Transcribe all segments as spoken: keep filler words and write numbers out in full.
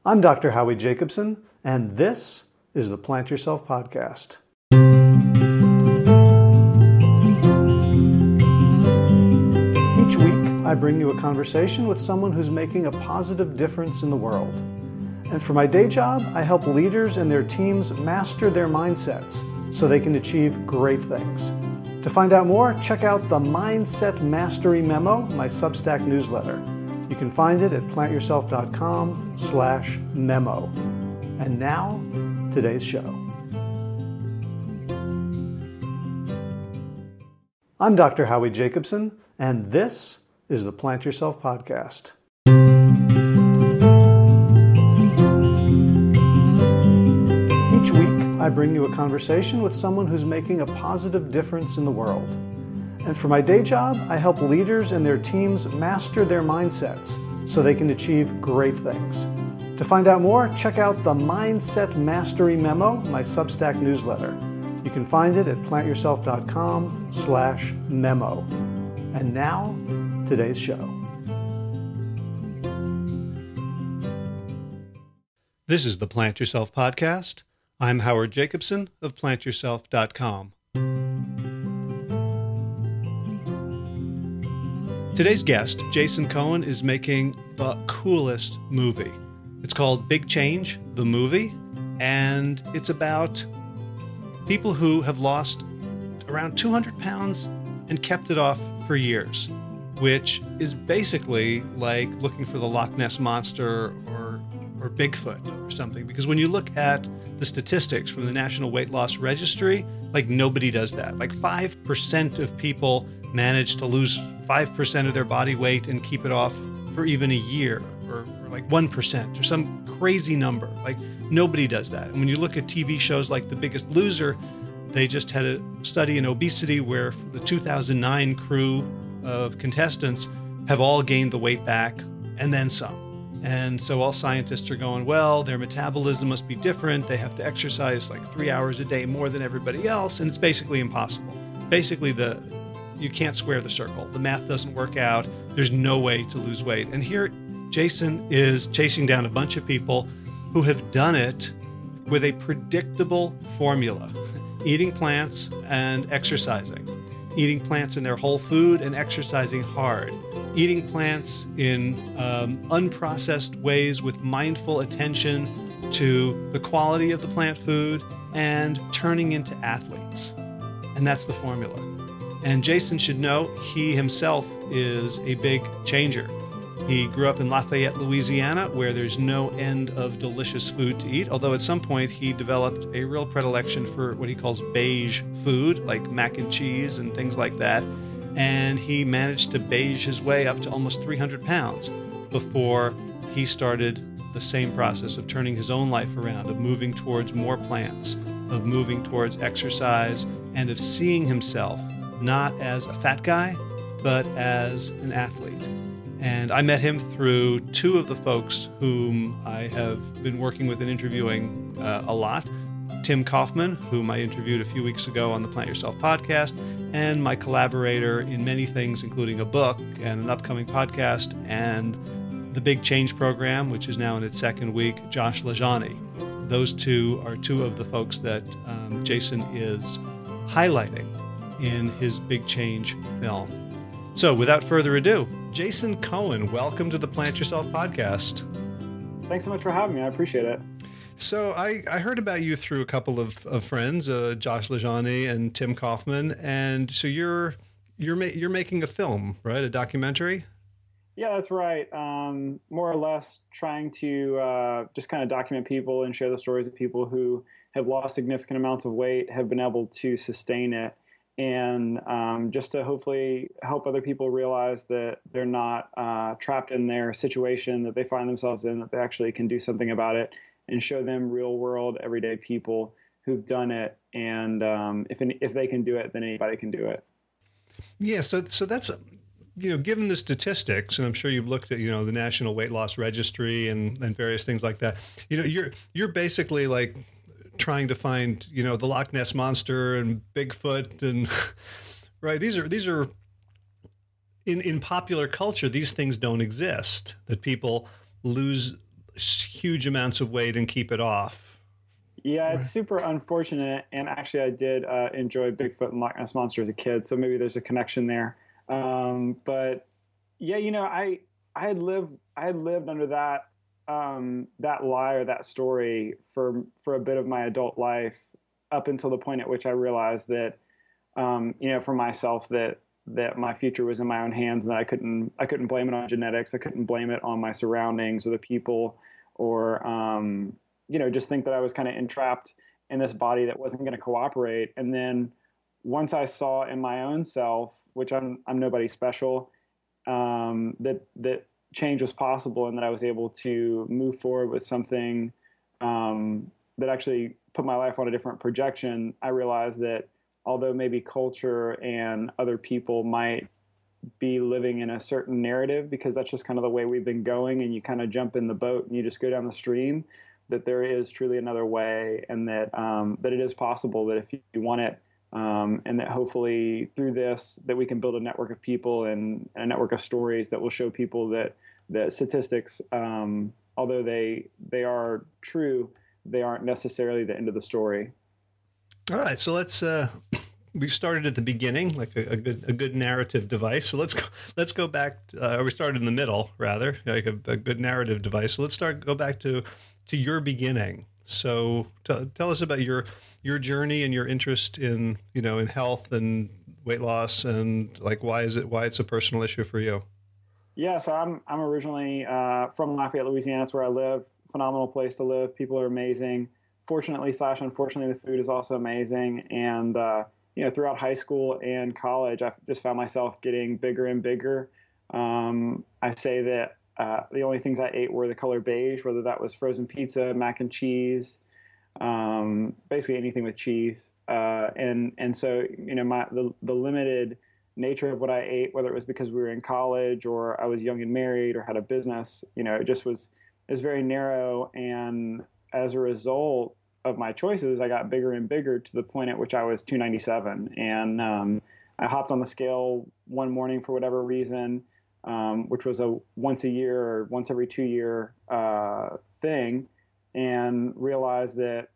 I'm Doctor Howie Jacobson, and this is the Plant Yourself Podcast. Each week, I bring you a conversation with someone who's making a positive difference in the world. And for my day job, I help leaders and their teams master their mindsets so they can achieve great things. To find out more, check out the Mindset Mastery Memo, my Substack newsletter. You can find it at plantyourself.com slash memo. And now, today's show. I'm Doctor Howie Jacobson, and this is the Plant Yourself Podcast. Each week, I bring you a conversation with someone who's making a positive difference in the world. And for my day job, I help leaders and their teams master their mindsets so they can achieve great things. To find out more, check out the Mindset Mastery Memo, my Substack newsletter. You can find it at plantyourself.com slash memo. And now, today's show. This is the Plant Yourself Podcast. I'm Howard Jacobson of plant yourself dot com. Today's guest, Jason Cohen, is making the coolest movie. It's called Big Change, the movie, and it's about people who have lost around two hundred pounds and kept it off for years, which is basically like looking for the Loch Ness Monster or, or Bigfoot or something. Because when you look at the statistics from the National Weight Loss Registry, like nobody does that. Like five percent of people manage to lose five percent of their body weight and keep it off for even a year, or, or like one percent or some crazy number. Like nobody does that. And when you look at T V shows like The Biggest Loser, they just had a study in obesity where the two thousand nine crew of contestants have all gained the weight back and then some. And so all scientists are going, well, their metabolism must be different. They have to exercise like three hours a day more than everybody else. And it's basically impossible. Basically, the you can't square the circle. The math doesn't work out. There's no way to lose weight. And here, Jason is chasing down a bunch of people who have done it with a predictable formula. Eating plants and exercising. Eating plants in their whole food and exercising hard. Eating plants in um, unprocessed ways with mindful attention to the quality of the plant food and turning into athletes. And that's the formula. And Jason should know he himself is a big changer. He grew up in Lafayette, Louisiana, where there's no end of delicious food to eat, although at some point he developed a real predilection for what he calls beige food, like mac and cheese and things like that. And he managed to beige his way up to almost three hundred pounds before he started the same process of turning his own life around, of moving towards more plants, of moving towards exercise, and of seeing himself not as a fat guy, but as an athlete. And I met him through two of the folks whom I have been working with and interviewing uh, a lot. Tim Kaufman, whom I interviewed a few weeks ago on the Plant Yourself Podcast, and my collaborator in many things, including a book and an upcoming podcast, and the Big Change program, which is now in its second week, Josh LaJaunie. Those two are two of the folks that um, Jason is highlighting in his Big Change film. So without further ado, Jason Cohen, welcome to the Plant Yourself Podcast. Thanks so much for having me. I appreciate it. So I, I heard about you through a couple of, of friends, uh, Josh LaJaunie and Tim Kaufman, and so you're you're ma- you're making a film, right? A documentary? Yeah, that's right. Um, more or less trying to uh, just kind of document people and share the stories of people who have lost significant amounts of weight, have been able to sustain it, and um, just to hopefully help other people realize that they're not uh, trapped in their situation that they find themselves in, that they actually can do something about it, and show them real world, everyday people who've done it. And um, if any, if they can do it, then anybody can do it. Yeah. So, so that's, you know, given the statistics, and I'm sure you've looked at, you know, the National Weight Loss Registry and, and various things like that, you know, you're, you're basically like trying to find, you know, the Loch Ness Monster and Bigfoot and right. These are, these are in, in popular culture, these things don't exist, that people lose huge amounts of weight and keep it off. Yeah, Right. it's super unfortunate. And actually, I did uh, enjoy Bigfoot and Loch Ness Monster as a kid, so maybe there's a connection there. Um, but yeah, you know, I I had lived I had lived under that um, that lie or that story for for a bit of my adult life, up until the point at which I realized that um, you know, for myself, that that my future was in my own hands, and that I couldn't I couldn't blame it on genetics. I couldn't blame it on my surroundings or the people, or um, you know, just think that I was kind of entrapped in this body that wasn't going to cooperate. And then once I saw in my own self, which I'm I'm nobody special, um, that that change was possible, and that I was able to move forward with something um, that actually put my life on a different projection. I realized that although maybe culture and other people might be living in a certain narrative, because that's just kind of the way we've been going, and you kind of jump in the boat and you just go down the stream, that there is truly another way, and that um, that it is possible, that if you want it, um, and that hopefully through this, that we can build a network of people and a network of stories that will show people that that statistics, um, although they they are true, they aren't necessarily the end of the story. All right, so let's. Uh, we started at the beginning, like a, a good a good narrative device. So let's go. Let's go back. To, uh, we started in the middle, rather, like a, a good narrative device. So let's start. Go back to to your beginning. So t- tell us about your your journey and your interest in you know in health and weight loss, and like why is it why it's a personal issue for you? Yeah, so I'm I'm originally uh, from Lafayette, Louisiana. That's where I live. Phenomenal place to live. People are amazing. Fortunately slash unfortunately, the food is also amazing. And uh, you know, throughout high school and college, I just found myself getting bigger and bigger. Um, I say that uh, the only things I ate were the color beige, whether that was frozen pizza, mac and cheese, um, basically anything with cheese. Uh, and and so you know, my the the limited nature of what I ate, whether it was because we were in college or I was young and married or had a business, you know, it just was it was very narrow. And as a result of my choices, I got bigger and bigger to the point at which I was two ninety-seven. And um, I hopped on the scale one morning for whatever reason, um, which was a once a year or once every two year uh, thing, and realized that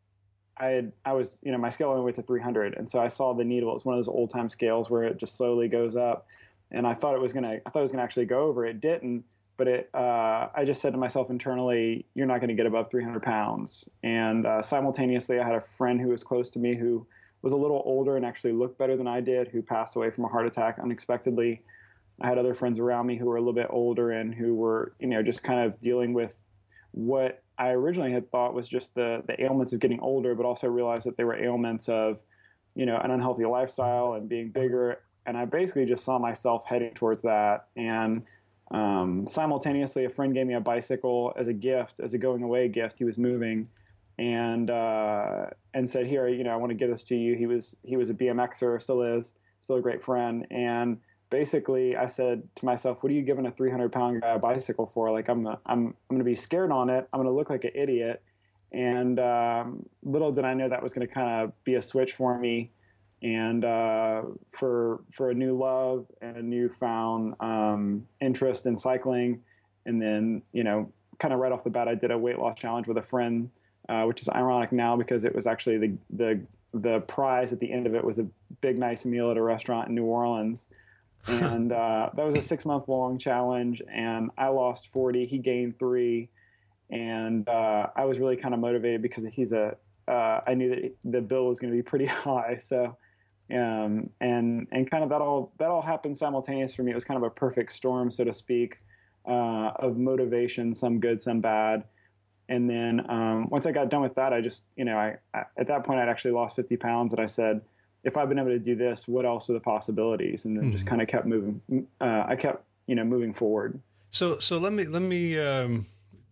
I had, I was, you know, my scale only went to three hundred. And so I saw the needle. It's one of those old time scales where it just slowly goes up. And I thought it was going to, I thought it was going to actually go over. It didn't. But it, uh, I just said to myself internally, you're not going to get above three hundred pounds. And uh, simultaneously, I had a friend who was close to me who was a little older and actually looked better than I did, who passed away from a heart attack unexpectedly. I had other friends around me who were a little bit older and who were, you know, just kind of dealing with what I originally had thought was just the the ailments of getting older, but also realized that they were ailments of, you know, an unhealthy lifestyle and being bigger. And I basically just saw myself heading towards that. And um, simultaneously, a friend gave me a bicycle as a gift, as a going away gift. He was moving, and uh, and said, "Here, you know, I want to give this to you." He was he was a B M Xer, still is, still a great friend. And basically, I said to myself, "What are you giving a three hundred pound guy a bicycle for? Like, I'm I'm I'm going to be scared on it. I'm going to look like an idiot." And um, little did I know that was going to kind of be a switch for me, and uh, for for a new love and a newfound um, interest in cycling. And then, you know, kind of right off the bat, I did a weight loss challenge with a friend, uh, which is ironic now because it was actually the the the prize at the end of it was a big nice meal at a restaurant in New Orleans. And uh, that was a six month long challenge, and I lost forty. He gained three, and uh, I was really kind of motivated because he's a. Uh, I knew that the bill was going to be pretty high, so um, and and kind of that all that all happened simultaneous for me. It was kind of a perfect storm, so to speak, uh, of motivation, some good, some bad. And then um, once I got done with that, I just, you know, I, I at that point I'd actually lost fifty pounds, and I said, if I've been able to do this, what else are the possibilities? And then mm-hmm. just kind of kept moving. Uh, I kept, you know, moving forward. So, so let me let me um,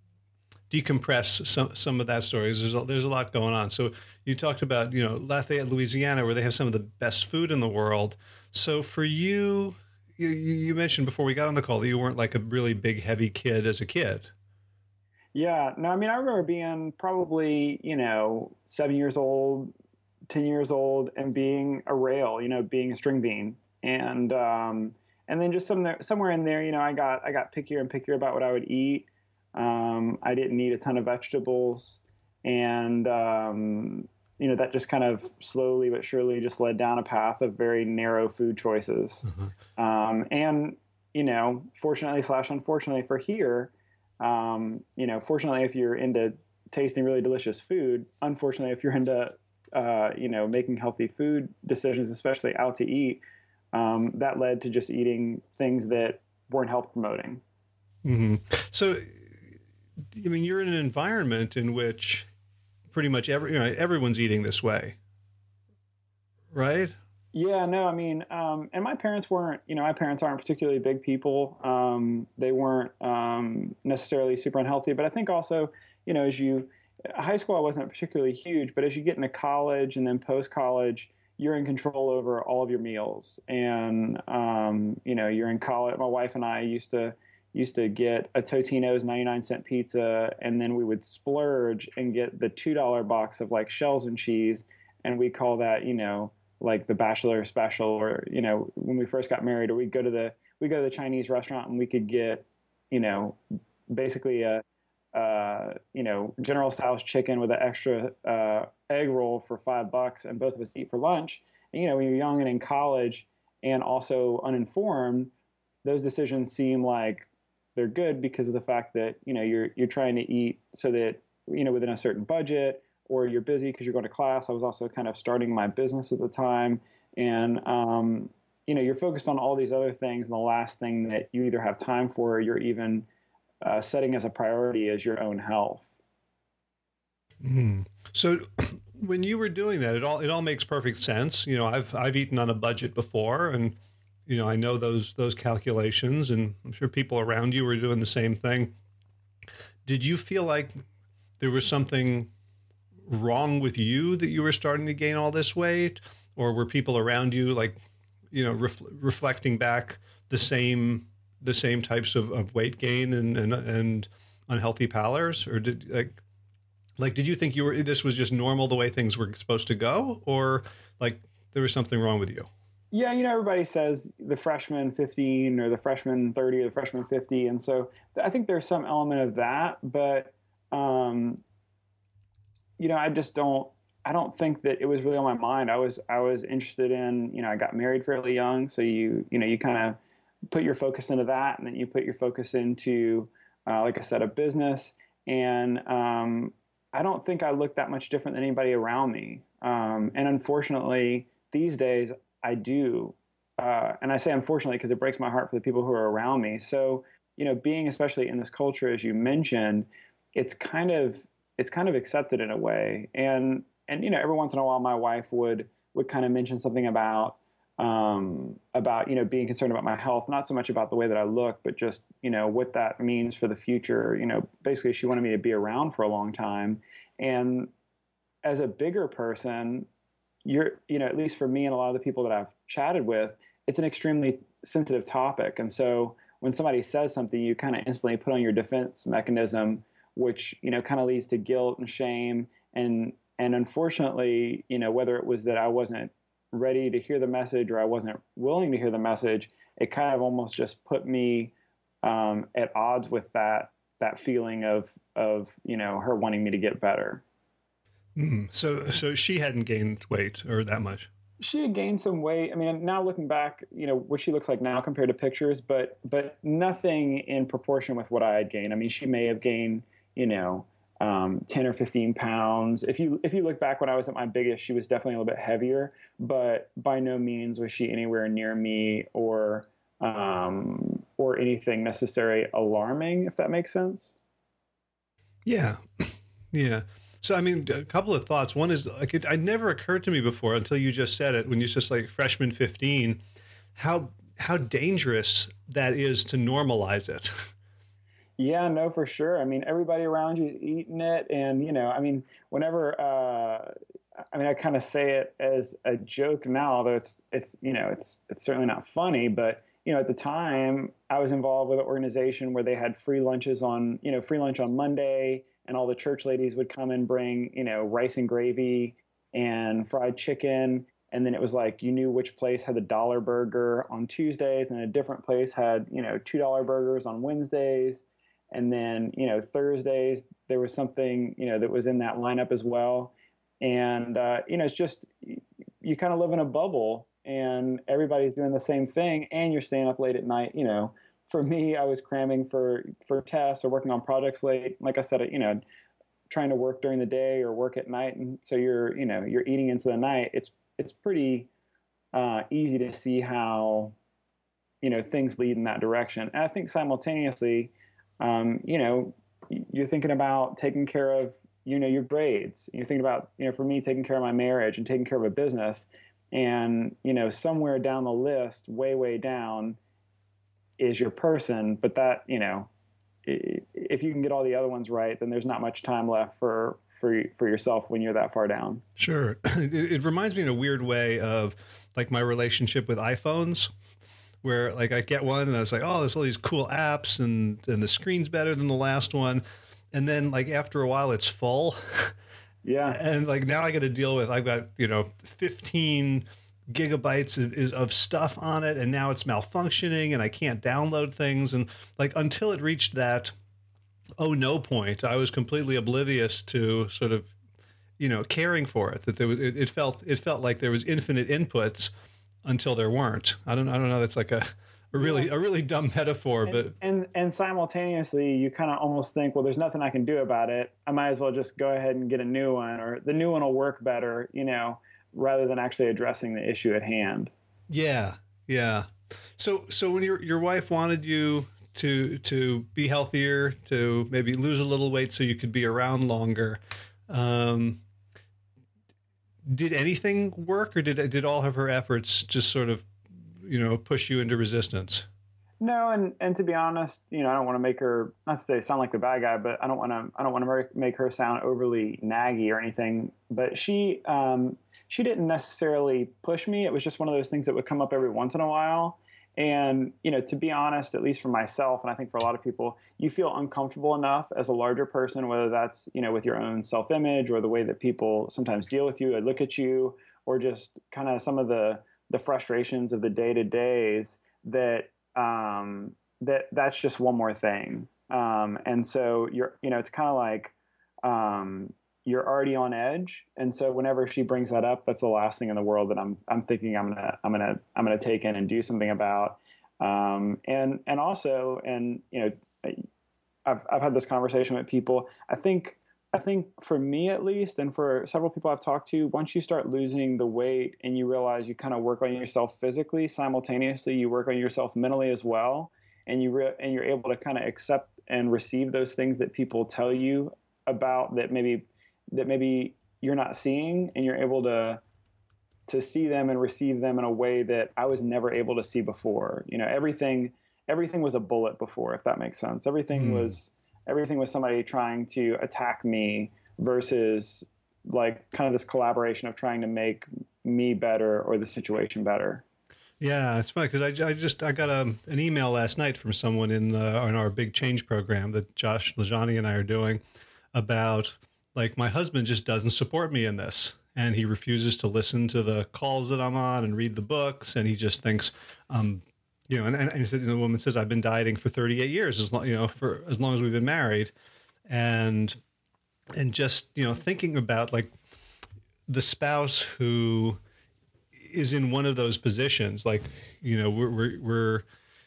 decompress some some of that story. There's a, there's a lot going on. So you talked about, you know, Lafayette, Louisiana, where they have some of the best food in the world. So for you, you, you mentioned before we got on the call that you weren't like a really big, heavy kid as a kid. Yeah, no, I mean, I remember being probably, you know, seven years old, ten years old, and being a rail, you know, being a string bean. And, um, and then just some, somewhere in there, you know, I got, I got pickier and pickier about what I would eat. Um, I didn't eat a ton of vegetables, and um, you know that just kind of slowly but surely just led down a path of very narrow food choices. Uh-huh. Um, and you know, fortunately slash unfortunately for here, um, you know, fortunately if you're into tasting really delicious food, unfortunately if you're into uh, you know making healthy food decisions, especially out to eat, um, that led to just eating things that weren't health promoting. Mm-hmm. So, I mean, you're in an environment in which pretty much every, you know, everyone's eating this way, right? Yeah, no, I mean, um, and my parents weren't, you know, my parents aren't particularly big people. Um, they weren't um, necessarily super unhealthy, but I think also, you know, as you, high school, I wasn't particularly huge, but as you get into college and then post college, you're in control over all of your meals. And, um, you know, you're in college. My wife and I used to, used to get a Totino's ninety-nine cent pizza, and then we would splurge and get the two dollar box of like shells and cheese. And we call that, you know, like the bachelor special, or you know when we first got married, or we'd go to the we go to the Chinese restaurant and we could get you know basically a uh, you know General Tso's chicken with an extra uh, egg roll for five bucks, and both of us eat for lunch. And you know when you're young and in college and also uninformed, those decisions seem like they're good because of the fact that you know you're you're trying to eat so that you know within a certain budget, or you're busy because you're going to class. I was also kind of starting my business at the time. And, um, you know, you're focused on all these other things. And the last thing that you either have time for, or you're even uh, setting as a priority is your own health. Mm. So when you were doing that, it all, it all makes perfect sense. You know, I've, I've eaten on a budget before, and, you know, I know those, those calculations, and I'm sure people around you were doing the same thing. Did you feel like there was something wrong with you that you were starting to gain all this weight, or were people around you like, you know, ref- reflecting back the same the same types of, of weight gain and, and and unhealthy pallors, or did like like did you think you were this was just normal the way things were supposed to go, or like there was something wrong with you? Yeah, you know, everybody says the freshman fifteen or the freshman thirty or the freshman fifty, and so I think there's some element of that, but um, you know, I just don't, I don't think that it was really on my mind. I was, I was interested in, you know, I got married fairly young. So you, you know, you kind of put your focus into that, and then you put your focus into, uh, like I said, a business. And um, I don't think I look that much different than anybody around me. Um, and unfortunately, these days I do. Uh, and I say unfortunately because it breaks my heart for the people who are around me. So, you know, being especially in this culture, as you mentioned, it's kind of, it's kind of accepted in a way. And, and, you know, every once in a while, my wife would, would kind of mention something about, um, about, you know, being concerned about my health, not so much about the way that I look, but just, you know, what that means for the future. You know, basically she wanted me to be around for a long time. And as a bigger person, you're, you know, at least for me and a lot of the people that I've chatted with, it's an extremely sensitive topic. And so when somebody says something, you kind of instantly put on your defense mechanism, which, you know, kind of leads to guilt and shame. And, and unfortunately, you know, whether it was that I wasn't ready to hear the message or I wasn't willing to hear the message, it kind of almost just put me um, at odds with that, that feeling of, of, you know, her wanting me to get better. Mm. So, so she hadn't gained weight or that much. She had gained some weight. I mean, now looking back, you know, what she looks like now compared to pictures, but, but nothing in proportion with what I had gained. I mean, she may have gained, you know, um, ten or fifteen pounds. If you, if you look back when I was at my biggest, she was definitely a little bit heavier, but by no means was she anywhere near me or, um, or anything necessarily alarming, if that makes sense. Yeah. Yeah. So, I mean, a couple of thoughts. One is like, it, it never occurred to me before until you just said it, when you just like freshman fifteen, how, how dangerous that is to normalize it. Yeah, no, for sure. I mean, everybody around you is eating it. And, you know, I mean, whenever, uh, I mean, I kind of say it as a joke now, although it's, it's, you know, it's, it's certainly not funny, but, you know, at the time I was involved with an organization where they had free lunches on, you know, free lunch on Monday, and all the church ladies would come and bring, you know, rice and gravy and fried chicken. And then it was like, you knew which place had the dollar burger on Tuesdays, and a different place had, you know, two dollar burgers on Wednesdays. And then, you know, Thursdays, there was something, you know, that was in that lineup as well. And, uh, you know, it's just, you kind of live in a bubble and everybody's doing the same thing and you're staying up late at night. You know, for me, I was cramming for, for tests or working on projects late. Like I said, you know, trying to work during the day or work at night. And so you're, you know, you're eating into the night. It's, it's pretty uh, easy to see how, you know, things lead in that direction. And I think simultaneously, um, you know, you're thinking about taking care of, you know, your grades. You're thinking about, you know, for me, taking care of my marriage and taking care of a business. And, you know, somewhere down the list, way, way down is your person. But that, you know, if you can get all the other ones right, then there's not much time left for, for, for yourself when you're that far down. Sure. It, it reminds me in a weird way of like my relationship with iPhones, where like I get one and I was like, oh, there's all these cool apps and, and the screen's better than the last one. And then like after a while it's full. Yeah. And like now I got to deal with, I've got, you know, fifteen gigabytes of, of stuff on it. And now it's malfunctioning and I can't download things. And like until it reached that, oh no point, I was completely oblivious to sort of, you know, caring for it, that there was, it, it felt, it felt like there was infinite inputs until there weren't. I don't I don't know. That's like a, a really yeah. a really dumb metaphor, and, but and and simultaneously you kind of almost think, well, there's nothing I can do about it. I might as well just go ahead and get a new one, or the new one will work better, you know, rather than actually addressing the issue at hand. Yeah, yeah. So so when your your wife wanted you to to be healthier, to maybe lose a little weight so you could be around longer, um, did anything work, or did did all of her efforts just sort of, you know, push you into resistance? No, and and to be honest, you know, I don't want to make her, not to say sound like the bad guy, but I don't want to I don't want to make her sound overly naggy or anything. But she um, she didn't necessarily push me. It was just one of those things that would come up every once in a while. And, you know, to be honest, at least for myself, and I think for a lot of people, you feel uncomfortable enough as a larger person, whether that's, you know, with your own self-image or the way that people sometimes deal with you or look at you, or just kind of some of the, the frustrations of the day-to-days, that um, that that's just one more thing. Um, and so you're, you know, it's kind of like um, you're already on edge. And so whenever she brings that up, that's the last thing in the world that I'm, I'm thinking I'm going to, I'm going to, I'm going to take in and do something about. Um, and, and also, and, you know, I've, I've had this conversation with people. I think, I think for me at least, and for several people I've talked to, once you start losing the weight and you realize you kind of work on yourself physically, simultaneously, you work on yourself mentally as well. And you, re- and you're able to kind of accept and receive those things that people tell you about, that maybe, that maybe you're not seeing, and you're able to to see them and receive them in a way that I was never able to see before. You know, everything everything was a bullet before, if that makes sense. Everything mm. was everything was somebody trying to attack me, versus like kind of this collaboration of trying to make me better or the situation better. Yeah, it's funny because I, I just I got a, an email last night from someone in uh, in our Big Change program that Josh Lajani and I are doing about, like, my husband just doesn't support me in this, and he refuses to listen to the calls that I'm on and read the books, and he just thinks, um, you know, and, and he said, you know, the woman says, I've been dieting for thirty-eight years, as long, you know, for as long as we've been married, and and just, you know, thinking about like the spouse who is in one of those positions, like, you know, we're we're, we're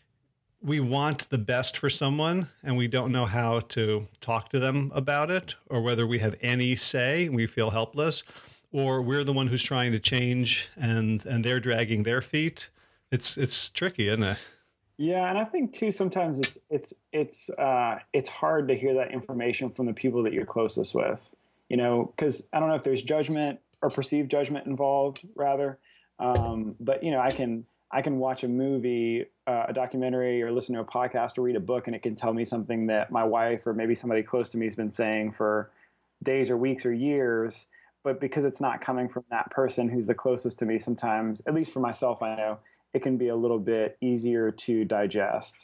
we want the best for someone and we don't know how to talk to them about it, or whether we have any say and we feel helpless, or we're the one who's trying to change and, and they're dragging their feet. It's, it's tricky, isn't it? Yeah. And I think too, sometimes it's, it's, it's, uh, it's hard to hear that information from the people that you're closest with, you know, cause I don't know if there's judgment or perceived judgment involved rather. Um, but you know, I can, I can watch a movie, uh, a documentary, or listen to a podcast or read a book, and it can tell me something that my wife or maybe somebody close to me has been saying for days or weeks or years. But because it's not coming from that person who's the closest to me, sometimes, at least for myself, I know it can be a little bit easier to digest,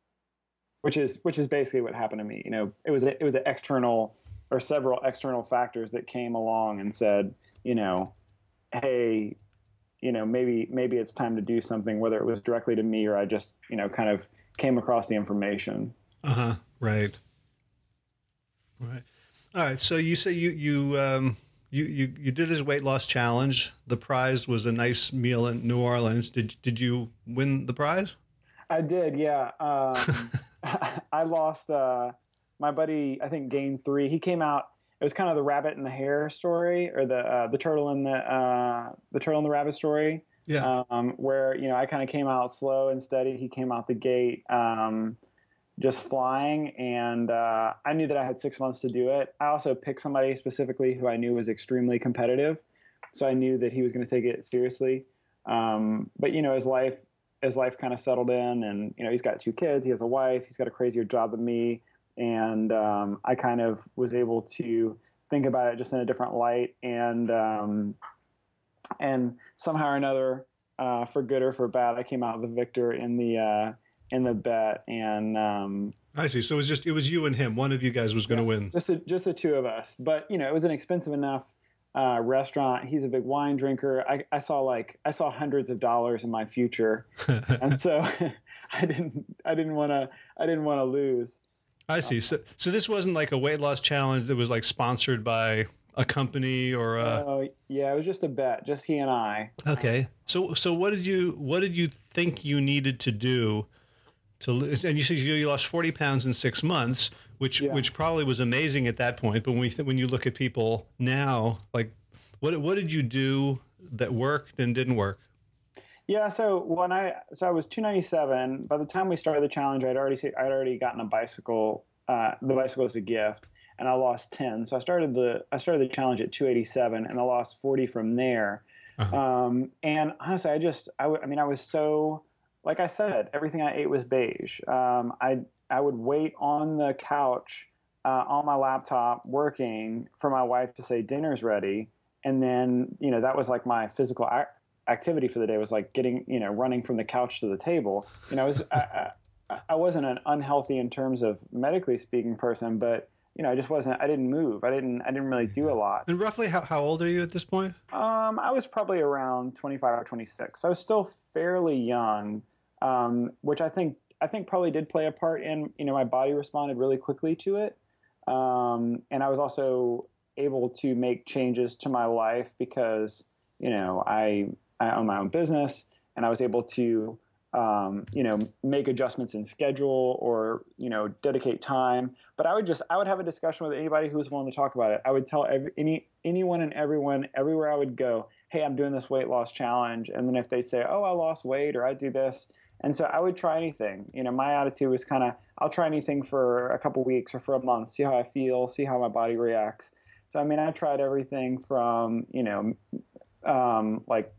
which is which is basically what happened to me. You know, it was a, it was an external or several external factors that came along and said, you know, hey, you know, maybe maybe it's time to do something, whether it was directly to me or I just, you know, kind of came across the information. Uh-huh. Right. Right. All right. So you say you you um, you, you you did this weight loss challenge. The prize was a nice meal in New Orleans. Did did you win the prize? I did, yeah. Um, I lost. Uh, my buddy, I think, gained three. He came out. It was kind of the rabbit and the hare story, or the uh, the turtle and the uh, the turtle and the rabbit story. Yeah. Um, where you know I kind of came out slow and steady. He came out the gate um, just flying, and uh, I knew that I had six months to do it. I also picked somebody specifically who I knew was extremely competitive, so I knew that he was going to take it seriously. Um, but you know, as life as life kind of settled in, and you know, he's got two kids, he has a wife, he's got a crazier job than me, and um, I kind of was able to think about it just in a different light, and um, and somehow or another, uh, for good or for bad, I came out the victor in the uh, in the bet, and um, I see. So it was just it was you and him. One of you guys was going to yeah, win. just a, just the two of us. But you know, it was an expensive enough uh, restaurant. He's a big wine drinker. I, I saw like I saw hundreds of dollars in my future, and so I didn't I didn't want to I didn't want to lose. I see. So so this wasn't like a weight loss challenge that was like sponsored by a company or a... Oh, yeah, it was just a bet, just he and I. Okay. So so what did you what did you think you needed to do to lose? And you said you lost forty pounds in six months, which Yeah. which probably was amazing at that point. But when we th- when you look at people now, like what what did you do that worked and didn't work? Yeah, so when I so I was two ninety-seven. By the time we started the challenge, I'd already I'd already gotten a bicycle. Uh, the bicycle was a gift, and I lost ten. So I started the I started the challenge at two eighty-seven, and I lost forty from there. Uh-huh. Um, and honestly, I just I, w- I mean I was so, like I said, everything I ate was beige. Um, I I would wait on the couch uh, on my laptop working for my wife to say dinner's ready, and then you know that was like my physical ac- activity for the day, was like getting you know running from the couch to the table. You know, I was I, I, I wasn't an unhealthy in terms of medically speaking person, but you know I just wasn't. I didn't move. I didn't. I didn't really do a lot. And roughly how, how old are you at this point? Um, I was probably around twenty-five or twenty-six. So I was still fairly young, um, which I think I think probably did play a part in you know my body responded really quickly to it, um, and I was also able to make changes to my life because you know I I own my own business, and I was able to um, you know make adjustments in schedule or you know dedicate time. But I would just I would have a discussion with anybody who was willing to talk about it. I would tell every, any anyone and everyone everywhere I would go, hey, I'm doing this weight loss challenge, and then if they say, oh, I lost weight or I do this, and so I would try anything. You know, my attitude was kind of I'll try anything for a couple weeks or for a month, see how I feel, see how my body reacts. So I mean, I tried everything from you know um, like.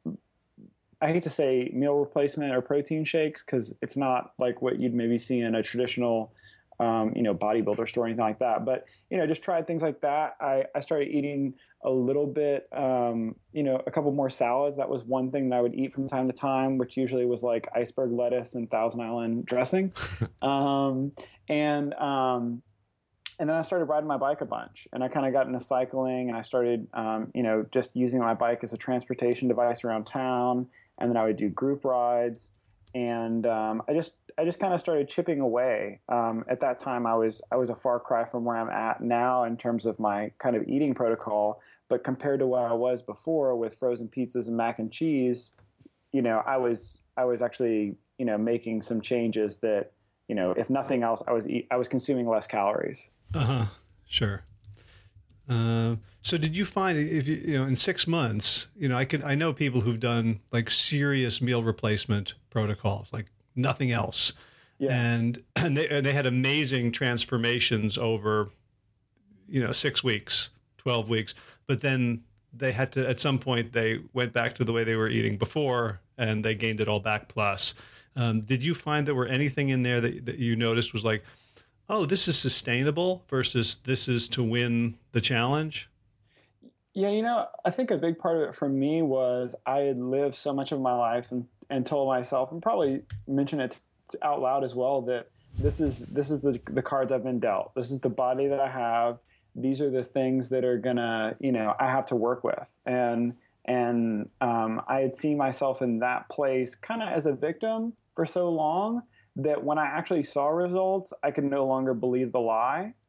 I hate to say meal replacement or protein shakes because it's not like what you'd maybe see in a traditional, um, you know, bodybuilder store or anything like that. But, you know, just tried things like that. I, I started eating a little bit, um, you know, a couple more salads. That was one thing that I would eat from time to time, which usually was like iceberg lettuce and Thousand Island dressing. um, and, um, and then I started riding my bike a bunch, and I kind of got into cycling, and I started, um, you know, just using my bike as a transportation device around town. And then I would do group rides, and um, I just, I just kind of started chipping away. Um, at that time, I was, I was a far cry from where I'm at now in terms of my kind of eating protocol. But compared to where I was before with frozen pizzas and mac and cheese, you know, I was, I was actually, you know, making some changes that, you know, if nothing else, I was, eat, I was consuming less calories. Uh huh. Sure. Uh, so did you find if you, you know, in six months, you know, I could, I know people who've done like serious meal replacement protocols, like nothing else. Yeah. And, and they, and they had amazing transformations over, you know, six weeks, twelve weeks, but then they had to, at some point they went back to the way they were eating before and they gained it all back plus. Um, did you find there were anything in there that, that you noticed was like, oh, this is sustainable versus this is to win the challenge? Yeah, you know, I think a big part of it for me was I had lived so much of my life and, and told myself, and probably mentioned it out loud as well, that this is this is the the cards I've been dealt. This is the body that I have. These are the things that are gonna, you know, I have to work with. And and um, I had seen myself in that place kind of as a victim for so long that when I actually saw results, I could no longer believe the lie.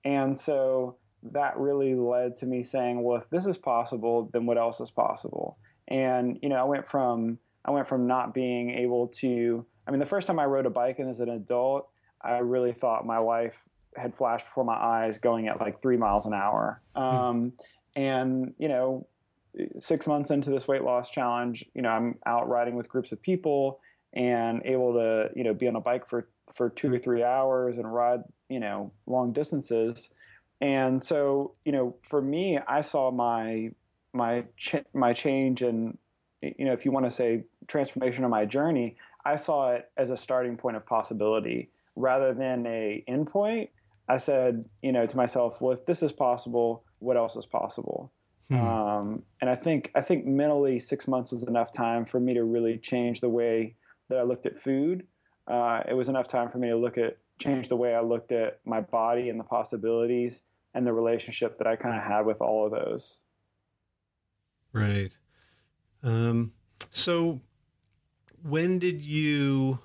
And so that really led to me saying, well, if this is possible, then what else is possible? And, you know, I went from, I went from not being able to, I mean, the first time I rode a bike and as an adult, I really thought my life had flashed before my eyes going at like three miles an hour. Um, and, you know, six months into this weight loss challenge, you know, I'm out riding with groups of people and able to, you know, be on a bike for, for two or three hours and ride, you know, long distances. And so, you know, for me, I saw my, my, ch- my change and, you know, if you want to say transformation of my journey, I saw it as a starting point of possibility rather than a endpoint. I said, you know, to myself, well, if this is possible, what else is possible? Hmm. Um, and I think, I think mentally six months was enough time for me to really change the way that I looked at food. Uh, it was enough time for me to look at, change the way I looked at my body and the possibilities and the relationship that I kind of had with all of those. Right. Um, so when did you,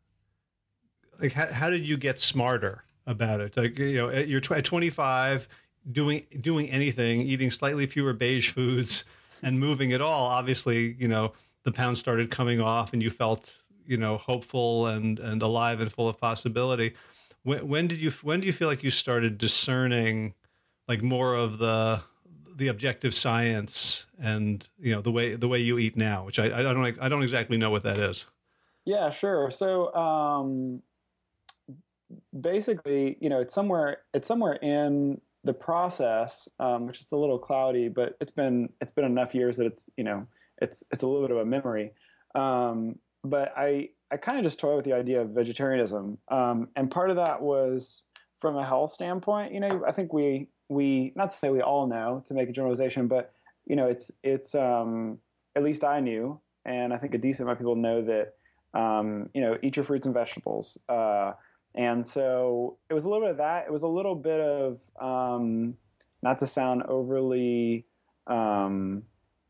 like, how, how did you get smarter about it? Like, you know, you're at twenty-five, doing, doing anything, eating slightly fewer beige foods and moving at all. Obviously, you know, the pounds started coming off and you felt, you know, hopeful and, and alive and full of possibility. When, when did you, when do you feel like you started discerning like more of the, the objective science and, you know, the way, the way you eat now, which I, I don't, I don't exactly know what that is. Yeah, sure. So, um, basically, you know, it's somewhere, it's somewhere in the process, um, which is a little cloudy, but it's been, it's been enough years that it's, you know, it's, it's a little bit of a memory. Um, but I, I kind of just toy with the idea of vegetarianism. Um, and part of that was from a health standpoint. You know, I think we, we, not to say we all know to make a generalization, but, you know, it's, it's, um, at least I knew, and I think a decent amount of people know that, um, you know, eat your fruits and vegetables. Uh, and so it was a little bit of that. It was a little bit of, um, not to sound overly, um,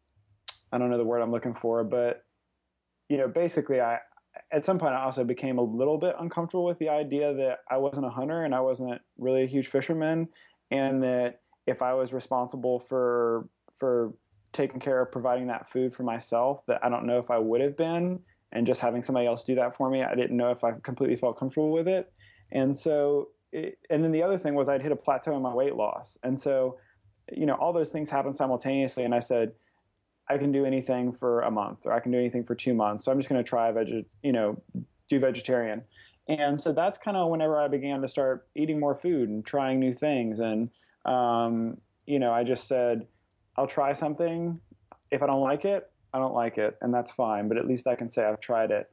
I don't know the word I'm looking for, but, you know, basically I, at some point I also became a little bit uncomfortable with the idea that I wasn't a hunter and I wasn't really a huge fisherman. And that if I was responsible for, for taking care of providing that food for myself, that I don't know if I would have been, and just having somebody else do that for me, I didn't know if I completely felt comfortable with it. And so, it, and then the other thing was I'd hit a plateau in my weight loss. And so, you know, all those things happened simultaneously. And I said, I can do anything for a month, or I can do anything for two months. So I'm just going to try veg, you know, do vegetarian. And so that's kind of whenever I began to start eating more food and trying new things. And, um, you know, I just said, I'll try something. If I don't like it, I don't like it, and that's fine. But at least I can say I've tried it.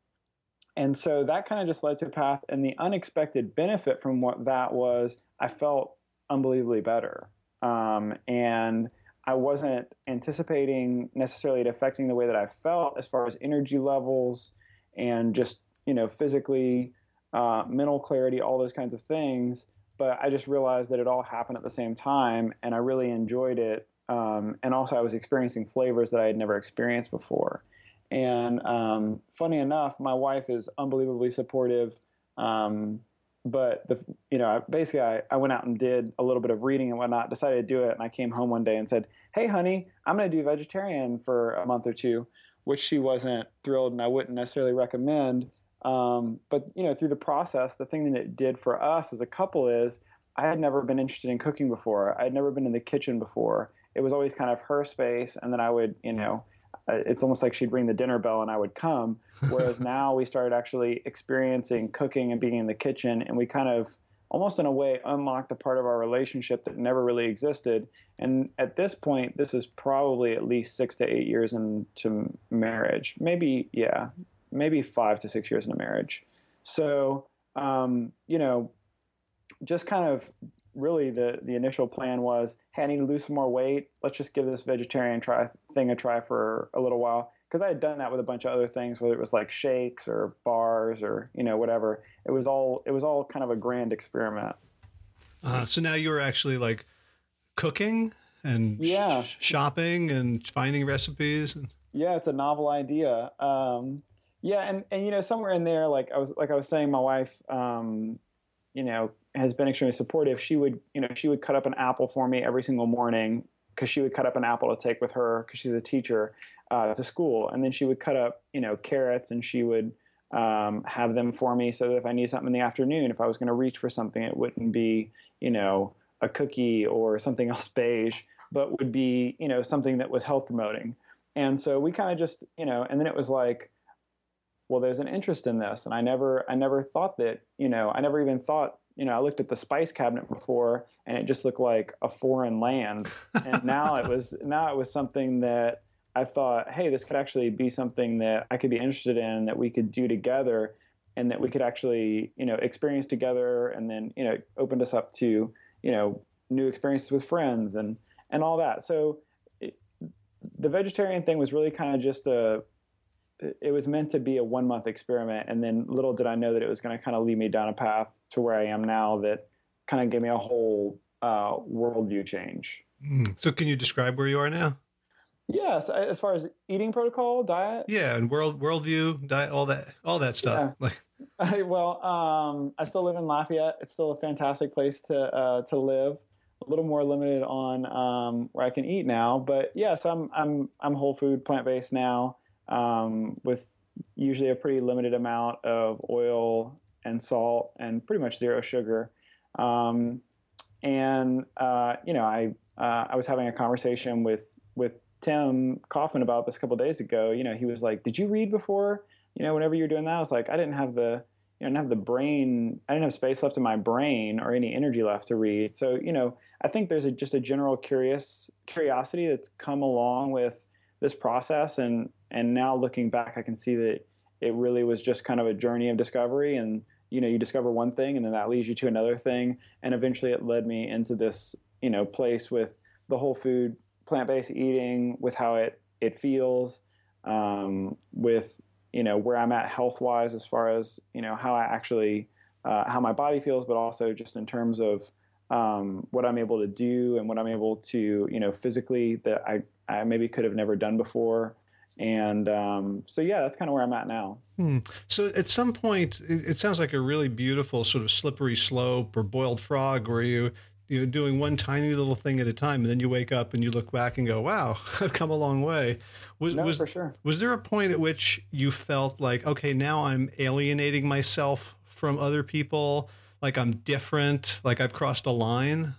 And so that kind of just led to a path. And the unexpected benefit from what that was, I felt unbelievably better. Um, and I wasn't anticipating necessarily it affecting the way that I felt as far as energy levels and just, you know, physically, uh, mental clarity, all those kinds of things. But I just realized that it all happened at the same time, and I really enjoyed it. Um, and also I was experiencing flavors that I had never experienced before. And um, funny enough, my wife is unbelievably supportive. Um, but, the, you know, basically I, I went out and did a little bit of reading and whatnot, decided to do it. And I came home one day and said, hey, honey, I'm going to do vegetarian for a month or two, which she wasn't thrilled and I wouldn't necessarily recommend. Um, but, you know, through the process, the thing that it did for us as a couple is I had never been interested in cooking before. I had never been in the kitchen before. It was always kind of her space. And then I would, you know, it's almost like she'd ring the dinner bell and I would come. Whereas now we started actually experiencing cooking and being in the kitchen, and we kind of almost in a way unlocked a part of our relationship that never really existed. And at this point, this is probably at least six to eight years into marriage. Maybe, yeah, maybe five to six years into marriage. So, um, you know, just kind of really the, the initial plan was, hey, I need to lose some more weight. Let's just give this vegetarian try thing a try for a little while. Because I had done that with a bunch of other things, whether it was like shakes or bars or, you know, whatever. It was all it was all kind of a grand experiment. Uh, so now you were actually like cooking and yeah. sh- shopping and finding recipes. And... Yeah, it's a novel idea. Um, yeah, and, and you know, somewhere in there, like I was like I was saying, my wife, um, you know, has been extremely supportive. She would, you know, she would cut up an apple for me every single morning because she would cut up an apple to take with her because she's a teacher uh, to school. And then she would cut up, you know, carrots and she would um, have them for me so that if I need something in the afternoon, if I was going to reach for something, it wouldn't be, you know, a cookie or something else beige, but would be, you know, something that was health promoting. And so we kind of just, you know, and then it was like, well, there's an interest in this. And I never, I never thought that, you know, I never even thought, you know, I looked at the spice cabinet before and it just looked like a foreign land. And now it was, now it was something that I thought, hey, this could actually be something that I could be interested in, that we could do together and that we could actually, you know, experience together. And then, you know, it opened us up to, you know, new experiences with friends and, and all that. So it, the vegetarian thing was really kind of just a, it was meant to be a one month experiment. And then little did I know that it was going to kind of lead me down a path to where I am now that kind of gave me a whole uh, worldview change. Mm. So can you describe where you are now? Yes. As far as eating protocol, diet. Yeah. And world, worldview, diet, all that, all that stuff. Yeah. Like, I, well, um, I still live in Lafayette. It's still a fantastic place to, uh, to live. A little more limited on um, where I can eat now, but yeah, so I'm, I'm, I'm whole food, plant-based now. Um, with usually a pretty limited amount of oil and salt and pretty much zero sugar. Um, and, uh, you know, I, uh, I was having a conversation with, with Tim Kaufman about this a couple of days ago. You know, he was like, did you read before? You know, whenever you were doing that, I was like, I didn't have the, you know, I didn't have the brain, I didn't have space left in my brain or any energy left to read. So, you know, I think there's a, just a general curious curiosity that's come along with this process. And, and now looking back, I can see that it really was just kind of a journey of discovery. And, you know, you discover one thing and then that leads you to another thing. And eventually it led me into this, you know, place with the whole food, plant-based eating, with how it, it feels, um, with, you know, where I'm at health-wise as far as, you know, how I actually, uh, how my body feels, but also just in terms of um, what I'm able to do and what I'm able to, you know, physically that I, I maybe could have never done before. And um, so, yeah, that's kind of where I'm at now. Hmm. So at some point, it, it sounds like a really beautiful sort of slippery slope or boiled frog where you, you're doing one tiny little thing at a time. And then you wake up and you look back and go, wow, I've come a long way. Was, no, was, for sure. Was there a point at which you felt like, okay, now I'm alienating myself from other people? Like I'm different, like I've crossed a line?